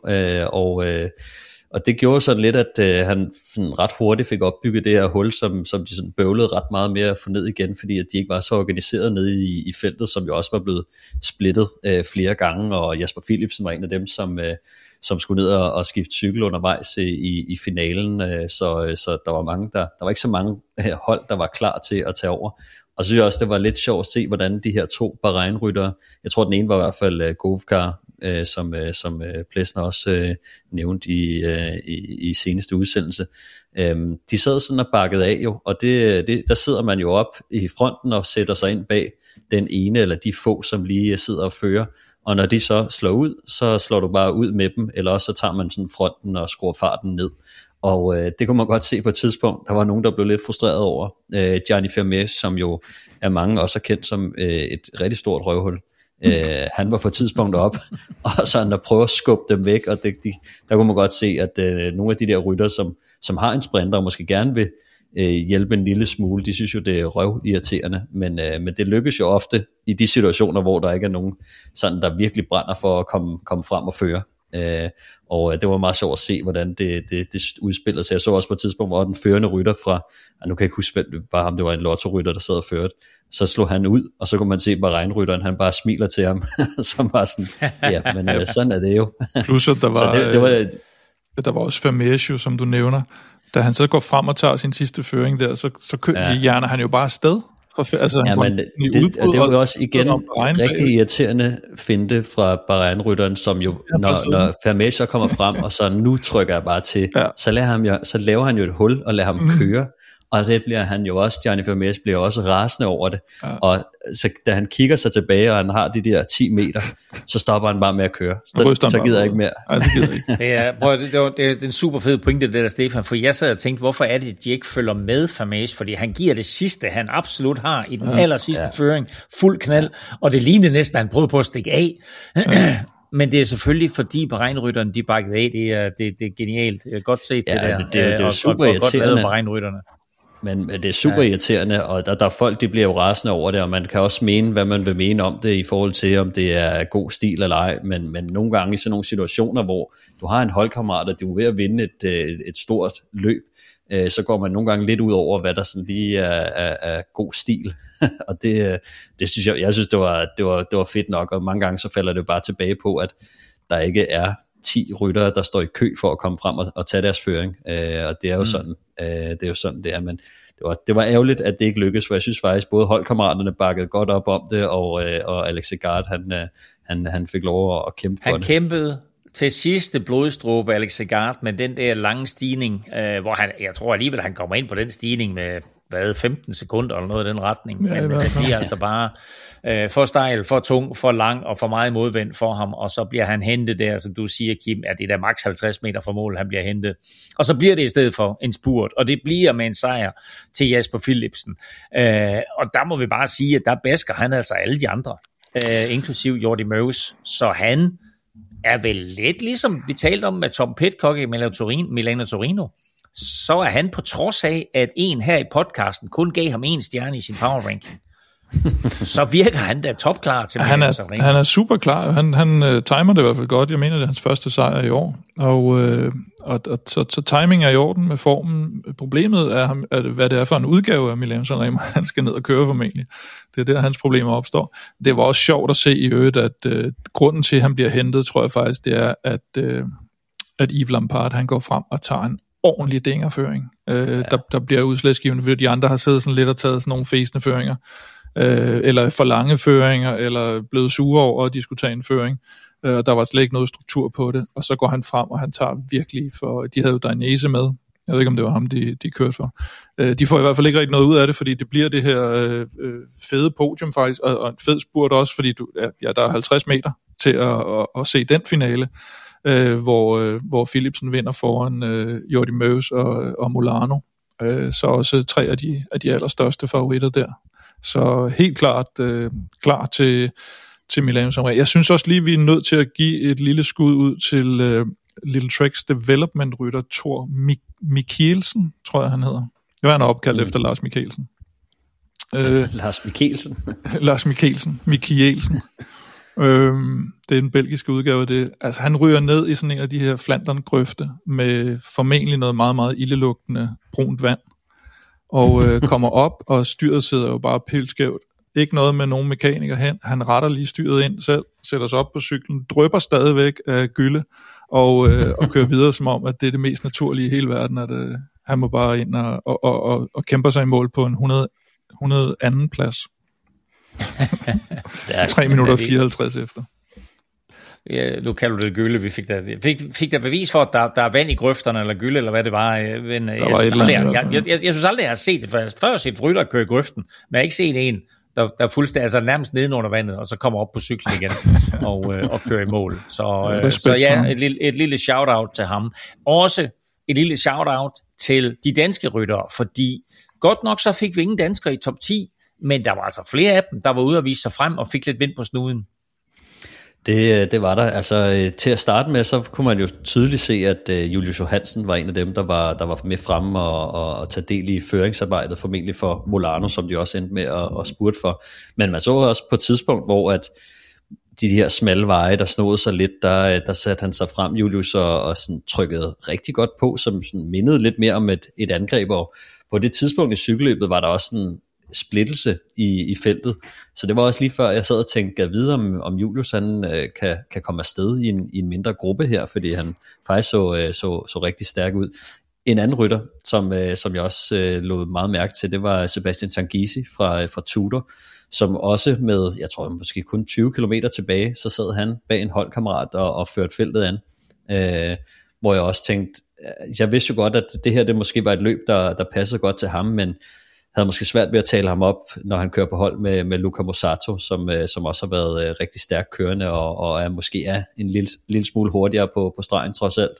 og det gjorde sådan lidt, at han sådan ret hurtigt fik opbygget det her hul, som de sådan bøvlede ret meget med at få ned igen, fordi at de ikke var så organiseret nede i feltet, som jo også var blevet splittet flere gange, og Jasper Philipsen var en af dem, som skulle ned og skifte cykel undervejs i finalen, så der var ikke så mange hold, der var klar til at tage over. Og så synes jeg også, det var lidt sjovt at se, hvordan de her 2 Bahrain-ryttere, jeg tror den ene var i hvert fald Govkar, som Plesner også nævnte i seneste udsendelse. De sad sådan og bakkede af jo, og der sidder man jo op i fronten og sætter sig ind bag den ene eller de få, som lige sidder og fører, og når de så slår ud, så slår du bare ud med dem, eller også så tager man sådan fronten og skruer farten ned. Og det kunne man godt se på et tidspunkt. Der var nogen, der blev lidt frustreret over. Gianni Vermeer, som jo er mange også er kendt som et rigtig stort røvhul. Han var på et tidspunkt op, og så han prøver at skubbe dem væk, og der kunne man godt se, at nogle af de der rytter, som har en sprinter, og måske gerne vil hjælpe en lille smule, de synes jo, det er røvirriterende, men det lykkes jo ofte i de situationer, hvor der ikke er nogen, sådan, der virkelig brænder for at komme frem og føre. Og det var meget sjovt at se, hvordan det udspillede sig. Jeg så også på et tidspunkt, hvor den førende rytter fra, nu kan jeg ikke huske, hvem det var ham, det var en lotto-rytter, der sad og førte, så slog han ud, og så kunne man se Bahrain-rytteren, han bare smiler til ham, som var sådan, ja, men sådan er det jo. Plus at der var også Vermeer, som du nævner, da han så går frem og tager sin sidste føring der, så hjerner han jo bare afsted. Altså, ja, men det var jo også igen rigtig irriterende finte fra Bahrain-rytteren, som jo, når Vermeer så kommer frem, og så nu trykker jeg bare til, så laver han jo et hul og lader ham køre, og det bliver han jo også, Gianni Vermeer bliver også rasende over det, og så, da han kigger sig tilbage, og han har de der 10 meter, så stopper han bare med at køre, så gider jeg ikke mere. Det er en super fed pointe, det der, Stefan, for jeg sad og tænkte, hvorfor er det, at de ikke følger med Vermeer, fordi han giver det sidste, han absolut har i den aller sidste føring, fuld knald, og det lignede næsten, at han prøvede på at stikke af. Men det er selvfølgelig, fordi Bahrain-rytterne, de bakkede af, det er genialt. Godt set det der. Det er super irriterende. Bahrain-rytterne. Men det er super irriterende, og der er folk, de bliver jo rasende over det, og man kan også mene, hvad man vil mene om det, i forhold til, om det er god stil eller ej, men nogle gange i sådan nogle situationer, hvor du har en holdkammerat, og du er ved at vinde et stort løb, så går man nogle gange lidt ud over, hvad der sådan lige er god stil, og det synes jeg synes, det var fedt nok, og mange gange så falder det bare tilbage på, at der ikke er 10 ryttere, der står i kø for at komme frem og tage deres føring, og det er jo sådan, det er, men det var ærgerligt, at det ikke lykkedes, for jeg synes faktisk, både holdkammeraterne bakkede godt op om det, og Alex Segard, han fik lov at kæmpe for det. Han kæmpede til sidste blodstråbe, Alex Segard, med den der lange stigning, hvor jeg tror alligevel, han kommer ind på den stigning med 15 sekunder eller noget i den retning, men det bliver altså bare for stejl, for tung, for lang og for meget modvendt for ham, og så bliver han hentet der, som du siger, Kim, at det er maks 50 meter fra mål, han bliver hentet, og så bliver det i stedet for en spurt, og det bliver med en sejr til Jasper Philipsen, og der må vi bare sige, at der basker han altså alle de andre, inklusiv Jordi Meus, så han er vel lidt ligesom vi talte om med Tom Pidcock i Milano Torino, så er han på trods af, at en her i podcasten kun gav ham 1 stjerne i sin power ranking, så virker han da topklar til han er super klar. Han timer det i hvert fald godt. Jeg mener, det er hans første sejr i år. Så timing er i orden med formen. Problemet er, hvad det er for en udgave af Milano Sanremo, han skal ned og køre formentlig. Det er der, hans problemer opstår. Det var også sjovt at se i øvrigt, at grunden til, at han bliver hentet, tror jeg faktisk, det er, at Yves Lampard, han går frem og tager en ordentlig dængerføring. Der bliver udslagsgivende, fordi de andre har siddet sådan lidt og taget sådan nogle fæsende føringer, eller for lange føringer, eller blevet sure over, at de skulle tage en føring. Der var slet ikke noget struktur på det, og så går han frem, og han tager virkelig for, de havde jo Dainese med, jeg ved ikke, om det var ham, de kørte for. De får i hvert fald ikke rigtig noget ud af det, fordi det bliver det her fede podium faktisk, og en fed spurt også, fordi der er 50 meter til at se den finale, hvor Philipsen vinder foran Jordi Meus og Molano. Så også 3 af de allerstørste favoritter der. Så helt klart klar til Milano Sanremo. Jeg synes også lige, vi er nødt til at give et lille skud ud til Little Treks development rytter Thor Mikkelsen, tror jeg han hedder. Det var han opkaldt efter Lars Mikkelsen. Lars Mikkelsen. Det er den belgiske udgave af det. Altså han ryger ned i sådan en af de her Flandern-grøfte med formentlig noget meget, meget ildelugtende brunt vand. Og kommer op, og styret sidder jo bare pilskævt. Ikke noget med nogen mekaniker hen. Han retter lige styret ind selv, sætter sig op på cyklen, drypper stadigvæk af gylde, og kører videre som om, at det er det mest naturlige i hele verden, at han må bare ind og kæmper sig i mål på en 102. plads. 3 minutter og 54 efter. Ja, nu kalder du det gylde. Vi fik der bevis for, at der er vand i grøfterne, eller gylde, eller hvad det var. Men jeg synes aldrig, jeg har set det. Før jeg har set rytter køre i grøften, men jeg har ikke set en, der er fuldstændig, altså nærmest nedenunder vandet, og så kommer op på cyklen igen og kører i mål. Så ja, et lille shout-out til ham. Også et lille shout-out til de danske ryttere, fordi godt nok så fik vi ingen danskere i top 10, men der var altså flere af dem, der var ude at vise sig frem og fik lidt vind på snuden. Det var der. Altså til at starte med, så kunne man jo tydeligt se, at Julius Johansen var en af dem, der var med fremme og tage del i føringsarbejdet, formentlig for Molano, som de også endte med at spurte for. Men man så også på et tidspunkt, hvor at de her smalle veje, der snodede sig lidt, der satte han sig frem, Julius, og sådan trykkede rigtig godt på, som sådan mindede lidt mere om et angreb. Og på det tidspunkt i cykelløbet var der også sådan splittelse i feltet, så det var også lige før jeg sad og tænkte, gad vide om Julius han kan komme afsted i en mindre gruppe her, fordi han faktisk så rigtig stærk ud. En anden rytter, som jeg også lod meget mærke til, det var Sebastian Tanguisi fra Tudor, som også med, jeg tror måske kun 20 km tilbage, så sad han bag en holdkammerat og førte feltet an, hvor jeg også tænkte, jeg vidste jo godt, at det her det måske var et løb, der passede godt til ham, men havde måske svært ved at tale ham op, når han kører på hold med Luca Mozzato, som også har været rigtig stærkt kørende, og måske er en lille smule hurtigere på stregen trods alt.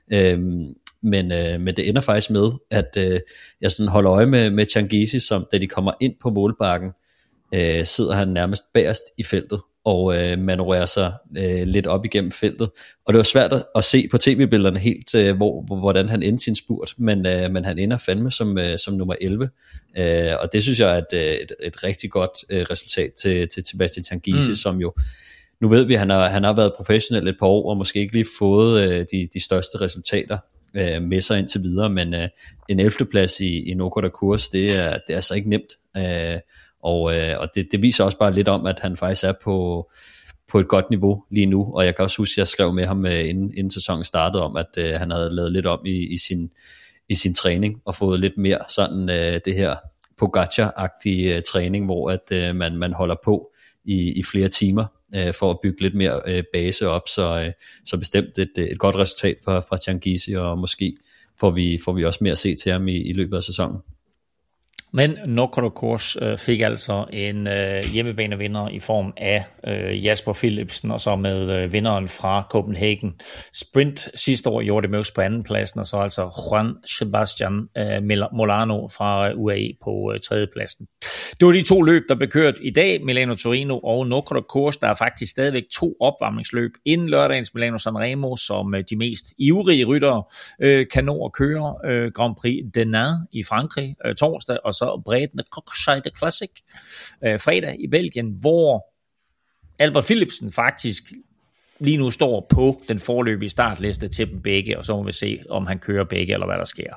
Men det ender faktisk med, at jeg sådan holder øje med Tanguisi, som da de kommer ind på målbakken, sidder han nærmest bagerst i feltet, og manøvrerer sig lidt op igennem feltet. Og det var svært at se på tv-billederne helt, hvordan han endte sin spurt, men han ender fandme som nummer 11. Og det synes jeg er et rigtig godt resultat til Sebastian Tanguisi, som jo, nu ved vi, at han har været professionel et par år, og måske ikke lige fået de største resultater med sig indtil videre, men en 11. plads i Nocco da Course, det er altså ikke nemt. Og det viser også bare lidt om, at han faktisk er på et godt niveau lige nu, og jeg kan også huske, at jeg skrev med ham inden sæsonen startede om, at han havde lavet lidt om i sin træning, og fået lidt mere sådan det her Pogacar-agtige træning, hvor at man holder på i flere timer, for at bygge lidt mere base op, så bestemt et godt resultat fra Changizi, og måske får vi også mere at se til ham i løbet af sæsonen. Men Nokko fik altså en hjemmebanevinder i form af Jasper Philipsen, og så med vinderen fra Copenhagen Sprint sidste år, Jordi Meus på andenpladsen, og så altså Juan Sebastian Molano fra UAE på tredjepladsen. Det var de 2 løb, der blev kørt i dag, Milano-Torino og Nokko. Der er faktisk stadigvæk 2 opvarmningsløb inden lørdagens Milano-Sanremo, som de mest ivrige ryttere kan nå at køre. Grand Prix d'Ain i Frankrig torsdag, og så Bredne Kokscheide Classic fredag i Belgien, hvor Albert Philipsen faktisk lige nu står på den foreløbige startliste til dem begge, og så må vi se, om han kører begge, eller hvad der sker.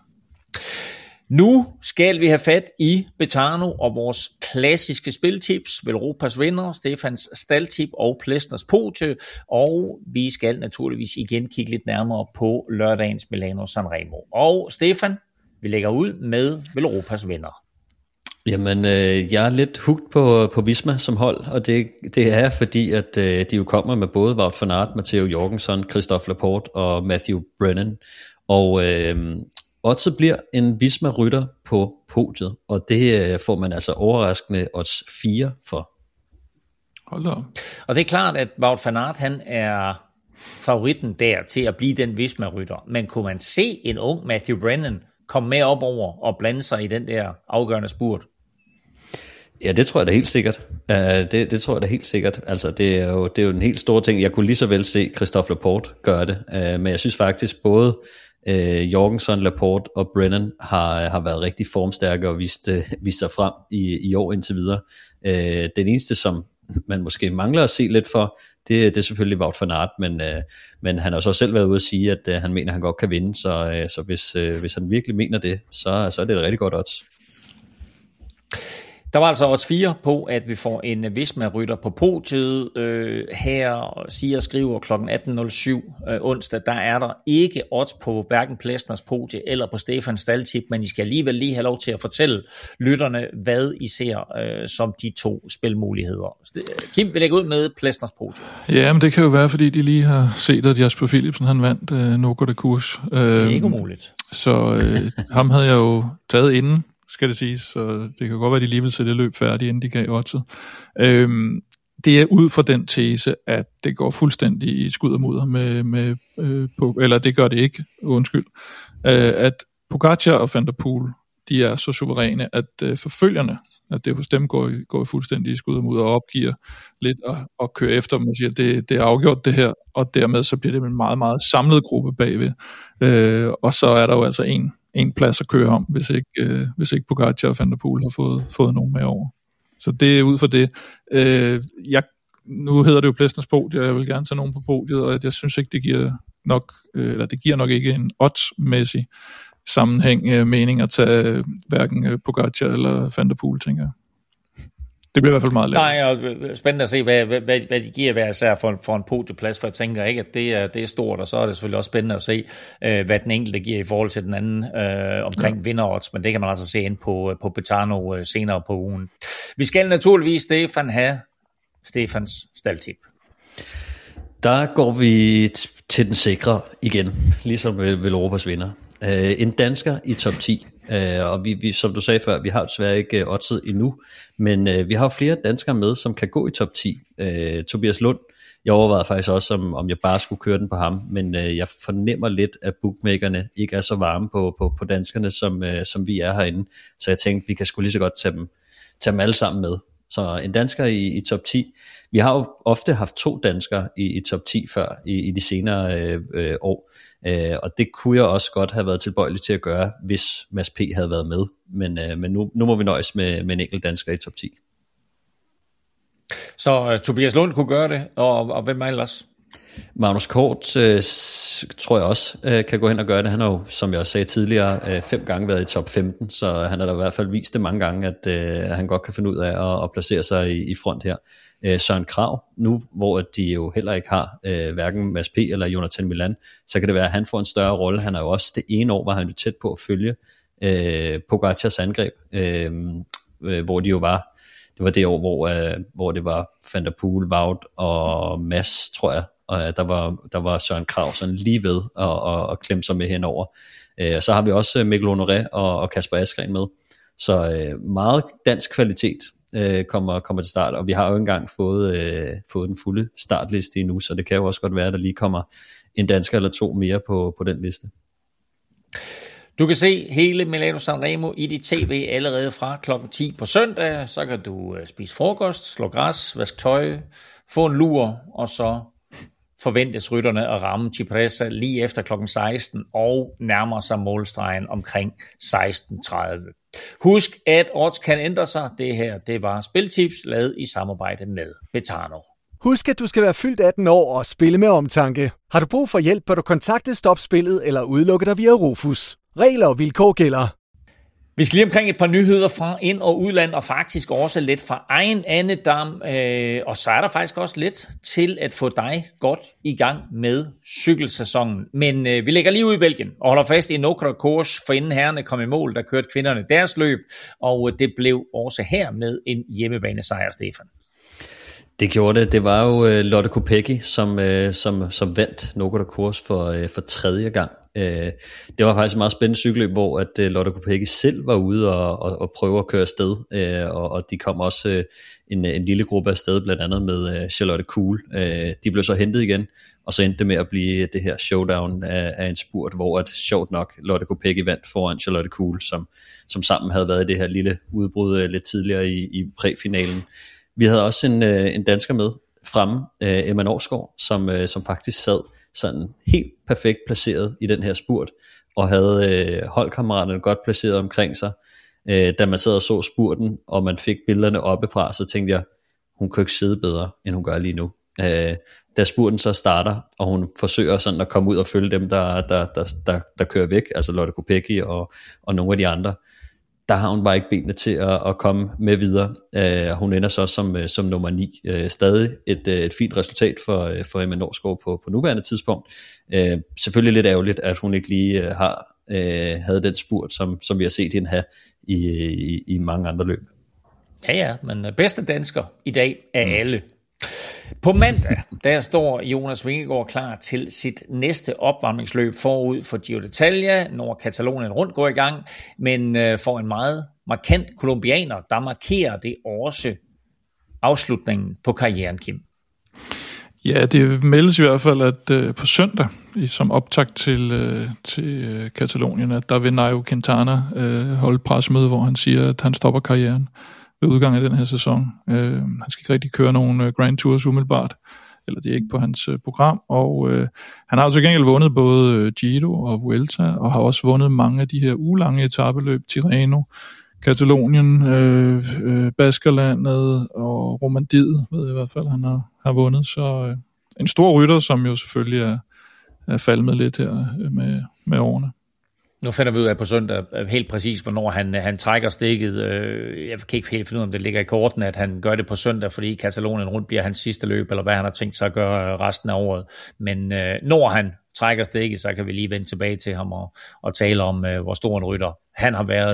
Nu skal vi have fat i Betano og vores klassiske spiltips, Velropas vinder, Stefans staldtip og Plesners podie, og vi skal naturligvis igen kigge lidt nærmere på lørdagens Milano Sanremo. Og Stefan, vi lægger ud med Velropas vinder. Jamen, jeg er lidt hooked på Visma som hold, og det er fordi, at de jo kommer med både Wout van Aert, Matteo Jorgensen, Christophe Laporte og Matthew Brennan, og oddset bliver en Visma-rytter på podiet, og det får man altså overraskende odds 4 for. Hold da. Og det er klart, at Wout van Aert, han er favoritten der til at blive den Visma-rytter, men kunne man se en ung Matthew Brennan komme med op over og blande sig i den der afgørende spurt? Ja, det tror jeg da helt sikkert. Det tror jeg da helt sikkert. Altså, det er jo en helt stor ting. Jeg kunne lige så vel se Christophe Laporte gøre det, men jeg synes faktisk både Jorgensen, Laporte og Brennan har været rigtig formstærke og vist sig frem i år indtil videre. Den eneste, som man måske mangler at se lidt for, det er selvfølgelig Wout van Aert, men han har så selv været ude at sige, at han mener, at han godt kan vinde, så hvis han virkelig mener det, så er det et rigtig godt odds. Der var altså odds 4 på, at vi får en Visma-rytter på podiet. Her siger og skriver kl. 18.07 onsdag, der er der ikke odds på hverken Plesners podie eller på Stefans staldtip, men I skal alligevel lige have lov til at fortælle lytterne, hvad I ser som de 2 spilmuligheder. Kim, vil lægge ud med Plesners podie. Ja, men det kan jo være, fordi de lige har set, at Jasper Philipsen han vandt Nokko Det er ikke umuligt. Så ham havde jeg jo taget inden, skal det siges, så det kan godt være, at de lige vil se det løb færdigt, inden de gav oddset. Det er ud fra den tese, at det går fuldstændig i skud og mudder eller det gør det ikke, undskyld, at Pogacar og Van der Poel, de er så suveræne, at forfølgerne, at det hos dem går fuldstændig i skud og mudder og opgiver lidt og kører efter dem og siger, at det er afgjort det her, og dermed så bliver det en meget, meget samlet gruppe bagved. Og så er der jo altså en plads at køre om, hvis ikke Pogacar og Van der Poel har fået nogen med over. Så det er ud fra det. Nu hedder det jo Plesners podie, og jeg vil gerne tage nogen på podiet, og jeg synes ikke, det giver nok ikke en oddsmæssig sammenhæng mening at tage hverken Pogacar eller Van der Poel, tænker jeg. Det bliver i hvert fald meget lavt. Nej, og spændende at se, hvad de giver hver især for en podieplads, for jeg tænker ikke, at det er stort, og så er det selvfølgelig også spændende at se, hvad den enkelte giver i forhold til den anden omkring vinderodds, men det kan man altså se ind på Betano senere på ugen. Vi skal naturligvis, Stefan, have Stefans staldtip. Der går vi til den sikre igen, ligesom Velropas vinder. En dansker i top 10, og vi, som du sagde før, vi har desværre ikke oddset endnu, men vi har flere danskere med, som kan gå i top 10. Tobias Lund, jeg overvejede faktisk også, om jeg bare skulle køre den på ham, men jeg fornemmer lidt, at bookmakerne ikke er så varme på danskerne, som vi er herinde, så jeg tænkte, vi kan sgu lige så godt tage dem alle sammen med. Så en dansker i top 10. Vi har jo ofte haft 2 danskere i top 10 før i de senere år, og det kunne jeg også godt have været tilbøjelig til at gøre, hvis Mads P. havde været med, men nu må vi nøjes med en enkelt dansker i top 10. Så Tobias Lund kunne gøre det, og hvem ellers? Magnus Kort tror jeg også kan gå hen og gøre det. Han har jo, som jeg også sagde tidligere, 5 gange været i top 15, så han har da i hvert fald vist det mange gange, at han godt kan finde ud af at placere sig i front her. Søren Kragh, nu hvor de jo heller ikke har hverken Mads P. eller Jonathan Milan, så kan det være, at han får en større rolle. Han er jo også det ene år, var han jo tæt på at følge Pogacars angreb, hvor de jo var. Det var det år, hvor det var Van der Poel, Wout og Mads, tror jeg, og der var Søren Kragh sådan lige ved at klemme sig med henover. Og så har vi også Mikkel Honoré og Kasper Askren med. Så meget dansk kvalitet kommer til start, og vi har jo ikke engang fået den fulde startliste endnu, så det kan jo også godt være, at der lige kommer en dansker eller 2 mere på den liste. Du kan se hele Milano Sanremo i dit tv allerede fra klokken 10 på søndag. Så kan du spise frokost, slå græs, vaske tøj, få en lur, og så forventes rytterne at ramme Cipressa lige efter klokken 16 og nærmer sig målstregen omkring 16:30. Husk, at odds kan ændre sig. Det her, det var Spiltips, lavet i samarbejde med Betano. Husk, at du skal være fyldt 18 år og spille med omtanke. Har du brug for hjælp, bør du kontakte Stop Spillet eller udelukke dig via Rufus. Regler og vilkår gælder. Vi skal lige omkring et par nyheder fra ind- og udland, og faktisk også lidt fra egen andedam. Og så er der faktisk også lidt til at få dig godt i gang med cykelsæsonen. Men vi lægger lige ud i Belgien og holder fast i Nokere Koers, for inden herrerne kom i mål, der kørte kvinderne deres løb, og det blev også her med en hjemmebanesejr, Stefan. Det gjorde det. Det var jo Lotte Kopecky, som vandt Nokere Koers for 3. gang. Det var faktisk et meget spændende cykelløb, hvor at Lotte Kopecky selv var ude og prøve at køre afsted, og de kom også en lille gruppe afsted, blandt andet med Charlotte Kuhl. De blev så hentet igen, og så endte det med at blive det her showdown af en spurt, hvor at sjovt nok Lotte Kopecky vandt foran Charlotte Kuhl, som sammen havde været i det her lille udbrud lidt tidligere i præfinalen. Vi havde også en dansker med fremme, Emma Norsgaard, som faktisk sad sådan helt perfekt placeret i den her spurt, og havde holdkammeraterne godt placeret omkring sig. Da man sad og så spurten, og man fik billederne oppefra, så tænkte jeg, hun kan ikke sidde bedre, end hun gør lige nu. Da spurten så starter, og hun forsøger sådan at komme ud og følge dem, der kører væk, altså Lotte Kopecky og nogle af de andre, der har hun bare ikke benene til at komme med videre. Hun ender så som nummer 9. Stadig et fint resultat for Emma Norsgaard på nuværende tidspunkt. Selvfølgelig lidt ærgerligt, at hun ikke lige havde den spurt, som vi har set hende have i mange andre løb. Ja, men bedste dansker i dag er alle. På mandag, der står Jonas Vingegaard klar til sit næste opvarmningsløb forud for Giro d'Italia, når Katalonien rundt går i gang, men for en meget markant kolumbianer, der markerer det også afslutningen på karrieren, Kim. Ja, det meldes i hvert fald, at på søndag, som optakt til Katalonien, at der vil Nairo Quintana holde pressemøde, hvor han siger, at han stopper karrieren ved udgangen af den her sæson. Han skal ikke rigtig køre nogen Grand Tours umiddelbart, eller det er ikke på hans program, og han har altså gengæld vundet både Giro og Vuelta, og har også vundet mange af de her ugelange etapeløb, Tirreno, Katalonien, Baskerlandet og Romandiet, ved jeg i hvert fald, han har vundet, så en stor rytter, som jo selvfølgelig er falmet lidt her med årene. Nu finder vi ud af på søndag helt præcis, hvornår han trækker stikket. Jeg kan ikke helt finde ud af, om det ligger i korten, at han gør det på søndag, fordi Katalonien rundt bliver hans sidste løb, eller hvad han har tænkt sig at gøre resten af året. Men når han trækker stikket, så kan vi lige vende tilbage til ham og tale om, hvor stor en rytter han har været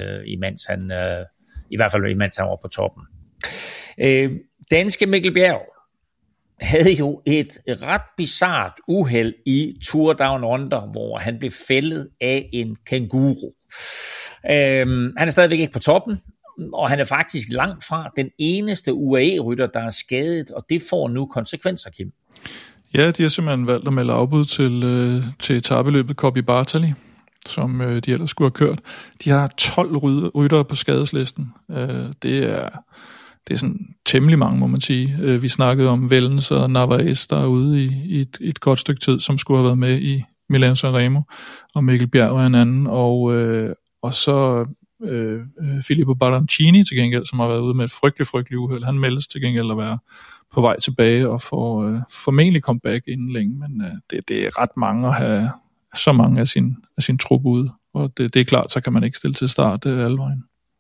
i hvert fald imens han var på toppen. Danske Mikkel Bjerg havde jo et ret bizart uheld i Tour Down Under, hvor han blev fældet af en kænguru. Han er stadigvæk ikke på toppen, og han er faktisk langt fra den eneste UAE-rytter, der er skadet, og det får nu konsekvenser, Kim. Ja, de har simpelthen valgt at melde afbud til etapeløbet Coppi Bartali, som de ellers skulle have kørt. De har 12 ryttere på skadeslisten. Det er sådan temmelig mange, må man sige. Vi snakkede om Wellens og Narvaez, der er ude i et godt stykke tid, som skulle have været med i Milano Sanremo, og Mikkel Bjerg er en anden. Og så Filippo Baroncini til gengæld, som har været ude med et frygtelig uheld. Han meldes til gengæld at være på vej tilbage og får formentlig comeback inden længe, men det er ret mange at have så mange af sin trup ude, og det er klart, så kan man ikke stille til start alle vejen.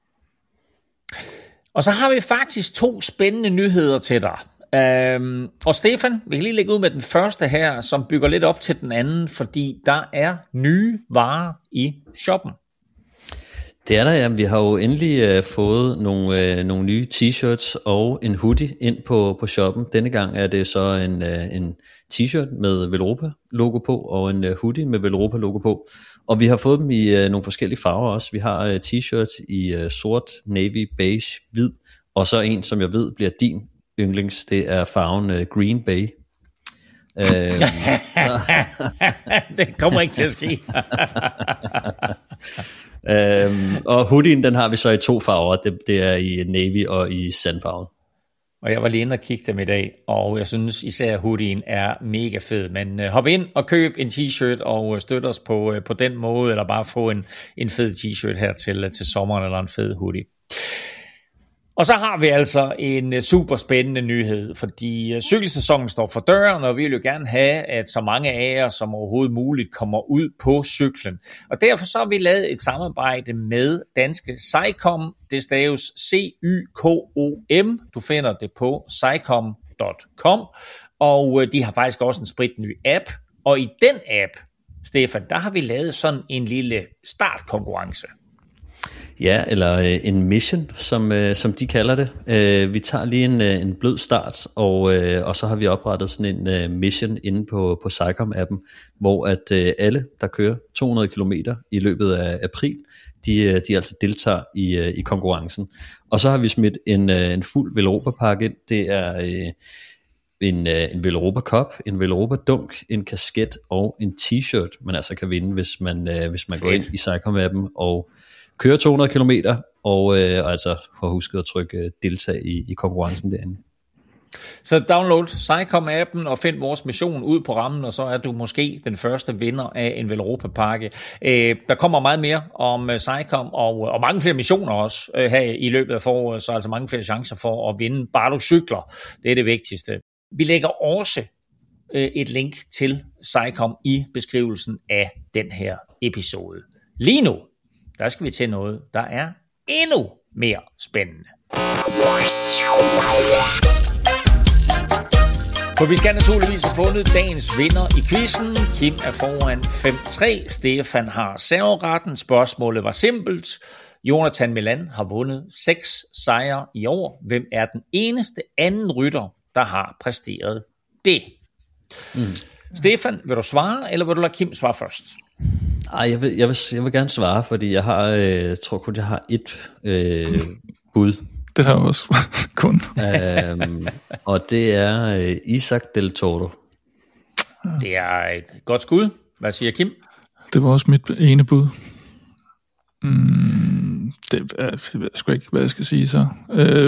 Og så har vi faktisk 2 spændende nyheder til dig. Og Stefan, vi kan lige lægge ud med den første her, som bygger lidt op til den anden, fordi der er nye varer i shoppen. Det er der, ja. Vi har jo endelig fået nogle nye t-shirts og en hoodie ind på shoppen. Denne gang er det så en t-shirt med Velropa-logo på, og en hoodie med Velropa-logo på. Og vi har fået dem i nogle forskellige farver også. Vi har t-shirts i sort, navy, beige, hvid, og så en, som jeg ved bliver din yndlings, det er farven Green Bay. Det kommer ikke til at ske. Og hoodien, den har vi så i 2 farver. Det er i navy og i sandfarvet. Og jeg var lige inde og kigge dem i dag, og jeg synes især hoodien er mega fed. Men hop ind og køb en t-shirt og støt os på den måde, eller bare få en fed t-shirt her til sommeren, eller en fed hoodie. Og så har vi altså en super spændende nyhed, fordi cykelsæsonen står for døren, og vi vil jo gerne have, at så mange af jer som overhovedet muligt kommer ud på cyklen. Og derfor så har vi lavet et samarbejde med danske Cycom. Det staves CYKOM. Du finder det på cycom.com, og de har faktisk også en spritny app. Og i den app, Stefan, der har vi lavet sådan en lille startkonkurrence. Ja, eller en mission, som de kalder det. Vi tager lige en blød start, og så har vi oprettet sådan en mission inde på Cycom-appen, hvor at alle, der kører 200 km i løbet af april, de altså deltager i konkurrencen. Og så har vi smidt en fuld Velropa-pakke ind. Det er en Velropa Cup, en Velropa Dunk, en kasket og en t-shirt, man altså kan vinde, hvis man går ind i Cycom-appen og kører 200 km, og altså får husket at trykke deltag i konkurrencen derinde. Så download Cycom-appen og find vores mission ud på rammen, og så er du måske den første vinder af en Velropa-pakke. Der kommer meget mere om Cycom, og mange flere missioner også her i løbet af foråret, så altså mange flere chancer for at vinde, bare du cykler. Det er det vigtigste. Vi lægger også et link til Cycom i beskrivelsen af den her episode. Lige nu, der skal vi til noget, der er endnu mere spændende. For vi skal naturligvis have fundet dagens vinder i quizzen. Kim er foran 5-3. Stefan har serveretten. Spørgsmålet var simpelt. Jonathan Milan har vundet 6 sejre i år. Hvem er den eneste anden rytter, der har præsteret det? Stefan, vil du svare, eller vil du lade Kim svare først? Ej, jeg vil gerne svare, fordi jeg tror kun, jeg har et bud. Det har jeg også kun. Og det er Isaac Del Toro. Det er et godt skud. Hvad siger Kim? Det var også mit ene bud. Det jeg ved sgu ikke, hvad jeg skal sige så.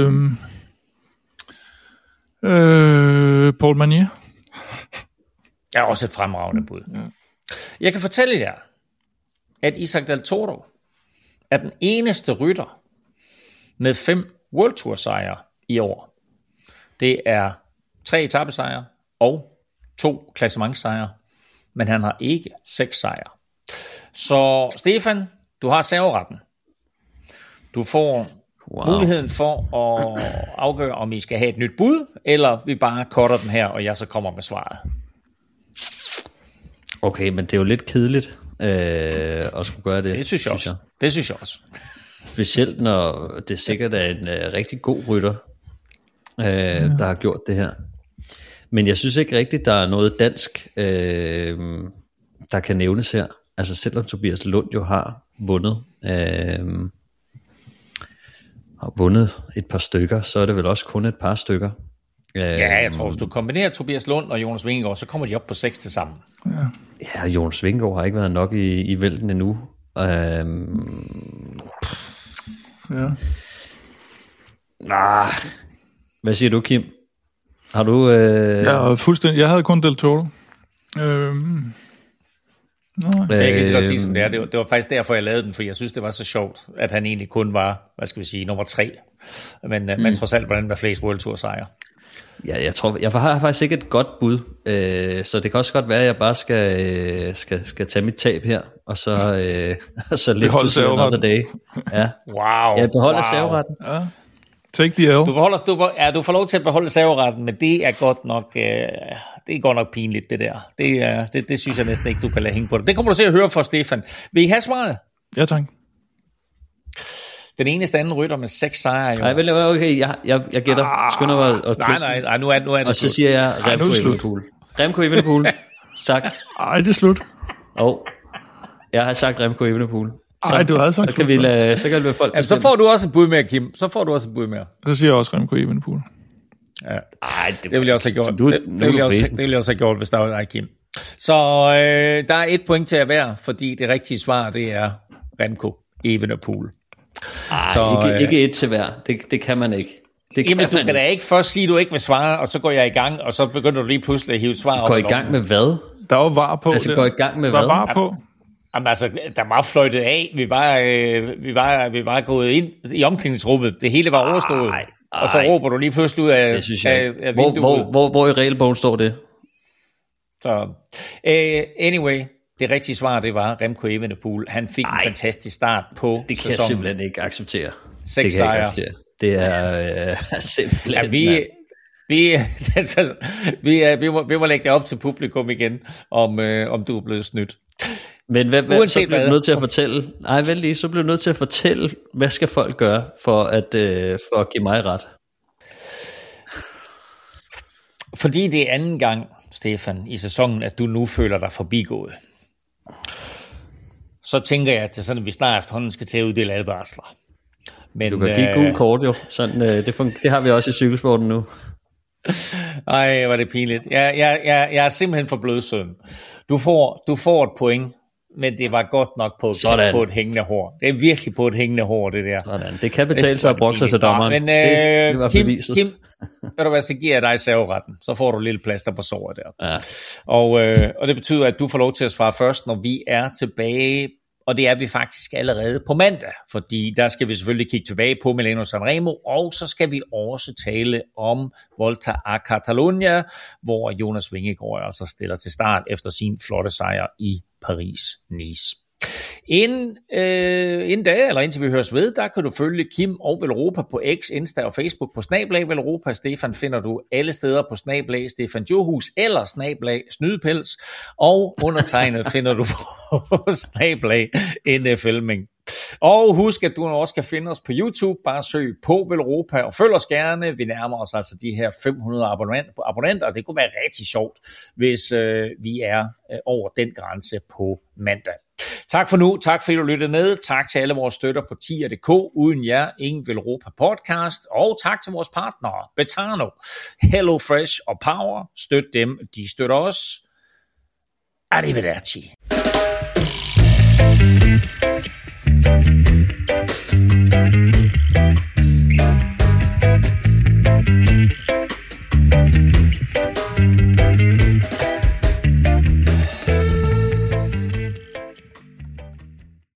Paul Manier. Jeg er også et fremragende bud. Ja. Jeg kan fortælle jer, at Isaac Del Toro er den eneste rytter med 5 World Tour sejre i år. Det er 3 etapesejre og 2 klassementssejre, men han har ikke 6 sejre. Så Stefan, du har serveretten. Du får muligheden for at afgøre, om I skal have et nyt bud, eller vi bare cutter den her, og jeg så kommer med svaret. Okay, men det er jo lidt kedeligt at skulle gøre det. Det synes jeg også. Det synes jeg også. Specielt når det sikkert er en rigtig god rytter, der har gjort det her. Men jeg synes ikke rigtigt, der er noget dansk, der kan nævnes her. Altså selvom Tobias Lund jo har vundet et par stykker, så er det vel også kun et par stykker. Ja, jeg tror, hvis du kombinerer Tobias Lund og Jonas Vingegaard, så kommer de op på 6 til sammen. Ja, Jonas Vingegaard har ikke været nok i vælten endnu. Ja. Hvad siger du, Kim? Har du... Ja, fuldstændig. Jeg havde kun Del Toro. Jeg kan lige så godt sige som det er. Det var faktisk derfor, jeg lavede den, for jeg synes, det var så sjovt, at han egentlig kun var, nummer 3. Men trods alt, hvordan der flest World Tour sejre. Ja, jeg har faktisk ikke et godt bud, så det kan også godt være, at jeg bare skal tage mit tab her, og så live to see another day. Ja. Wow. Jeg beholder serveretten. Ja. Take the L. Du får lov til at beholde serveretten, men det er godt nok pinligt, det der. Det synes jeg næsten ikke, du kan lade hænge på det. Det kommer du til at høre fra Stefan. Vil I have svaret? Ja, tak. Den eneste anden rytter med 6 sejre. Nej, okay, jeg gætter. Skynder mig at Nej, nu er det. Og så siger jeg Remco Evenepoel. Remco Evenepoel. Sagt. Ej, det er slut. Jeg har sagt Remco Evenepoel. Nej, du havde sagt så kan vi lade folk bestemme. Så får du også et bud med, Kim. Så siger jeg også Remco Evenepoel. Ja. Det ville jeg også have gjort. Det ville jeg også have gjort, hvis der var dig, Kim. Så der er 1 point til at være, fordi det rigtige svar, det er Remco Evenepoel. Ikke 1 til hver. Det kan man ikke. Jamen, du kan da ikke først sige, at du ikke vil svare, og så går jeg i gang, og så begynder du lige pludselig at hive et svar op. Går i gang med hvad? Der var var på. Altså, går i gang med hvad? Der var på. Jamen altså, der var fløjtet af. Vi var gået ind i omklædningsrummet. Det hele var overstået. Og så råber du lige pludselig ud af, af vinduet. Hvor i regelbogen står det? Så, anyway, det rigtige svar, det var Remco Evenepoel. Han fik en fantastisk start på det kan sæsonen. Jeg simpelthen ikke acceptere. 6 sejre. Det er simpelthen... Vi må lægge det op til publikum igen, om du er blevet snydt. Men så bliver du nødt til at fortælle. Nej, vel lige, så bliver du nødt til at fortælle, hvad skal folk gøre for at give mig ret? Fordi det er anden gang, Stefan, i sæsonen, at du nu føler dig forbigået. Så tænker jeg, at det er sådan, at vi snart efterhånden skal til at uddele advarsler. Men, du kan give gul kort jo. Sådan, det har vi også i cykelsporten nu. Ej, var det pinligt. Jeg er simpelthen for blødsøden. Du får et point, men det var godt nok på et hængende hår. Det er virkelig på et hængende hår, det der. Sådan. Det kan betale sig at brokke sig til dommeren. Men det var beviset. Kim, ved du hvad, så giver jeg dig serveretten. Så får du et lille plaster på såret der. Ja. Og det betyder, at du får lov til at svare først, når vi er tilbage. Og det er vi faktisk allerede på mandag, fordi der skal vi selvfølgelig kigge tilbage på Milano Sanremo, og så skal vi også tale om Volta a Catalunya, hvor Jonas Vingegaard altså stiller til start efter sin flotte sejr i Paris-Nice. Indtil vi høres ved, der kan du følge Kim og Velropa på X, Insta og Facebook på @Velropa. Stefan finder du alle steder på @Stefan Johus eller @Snydepels, og undertegnet finder du på @NFLming. Og husk, at du også kan finde os på YouTube. Bare søg på Velropa og følg os gerne. Vi nærmer os altså de her 500 abonnenter. Det kunne være rigtig sjovt, hvis vi er over den grænse på mandag. Tak for nu. Tak fordi du lyttede med. Tak til alle vores støtter på tier.dk. Uden jer, ingen Velropa podcast. Og tak til vores partnere, Betano, HelloFresh og Power. Støt dem, de støtter os. Arrivederci.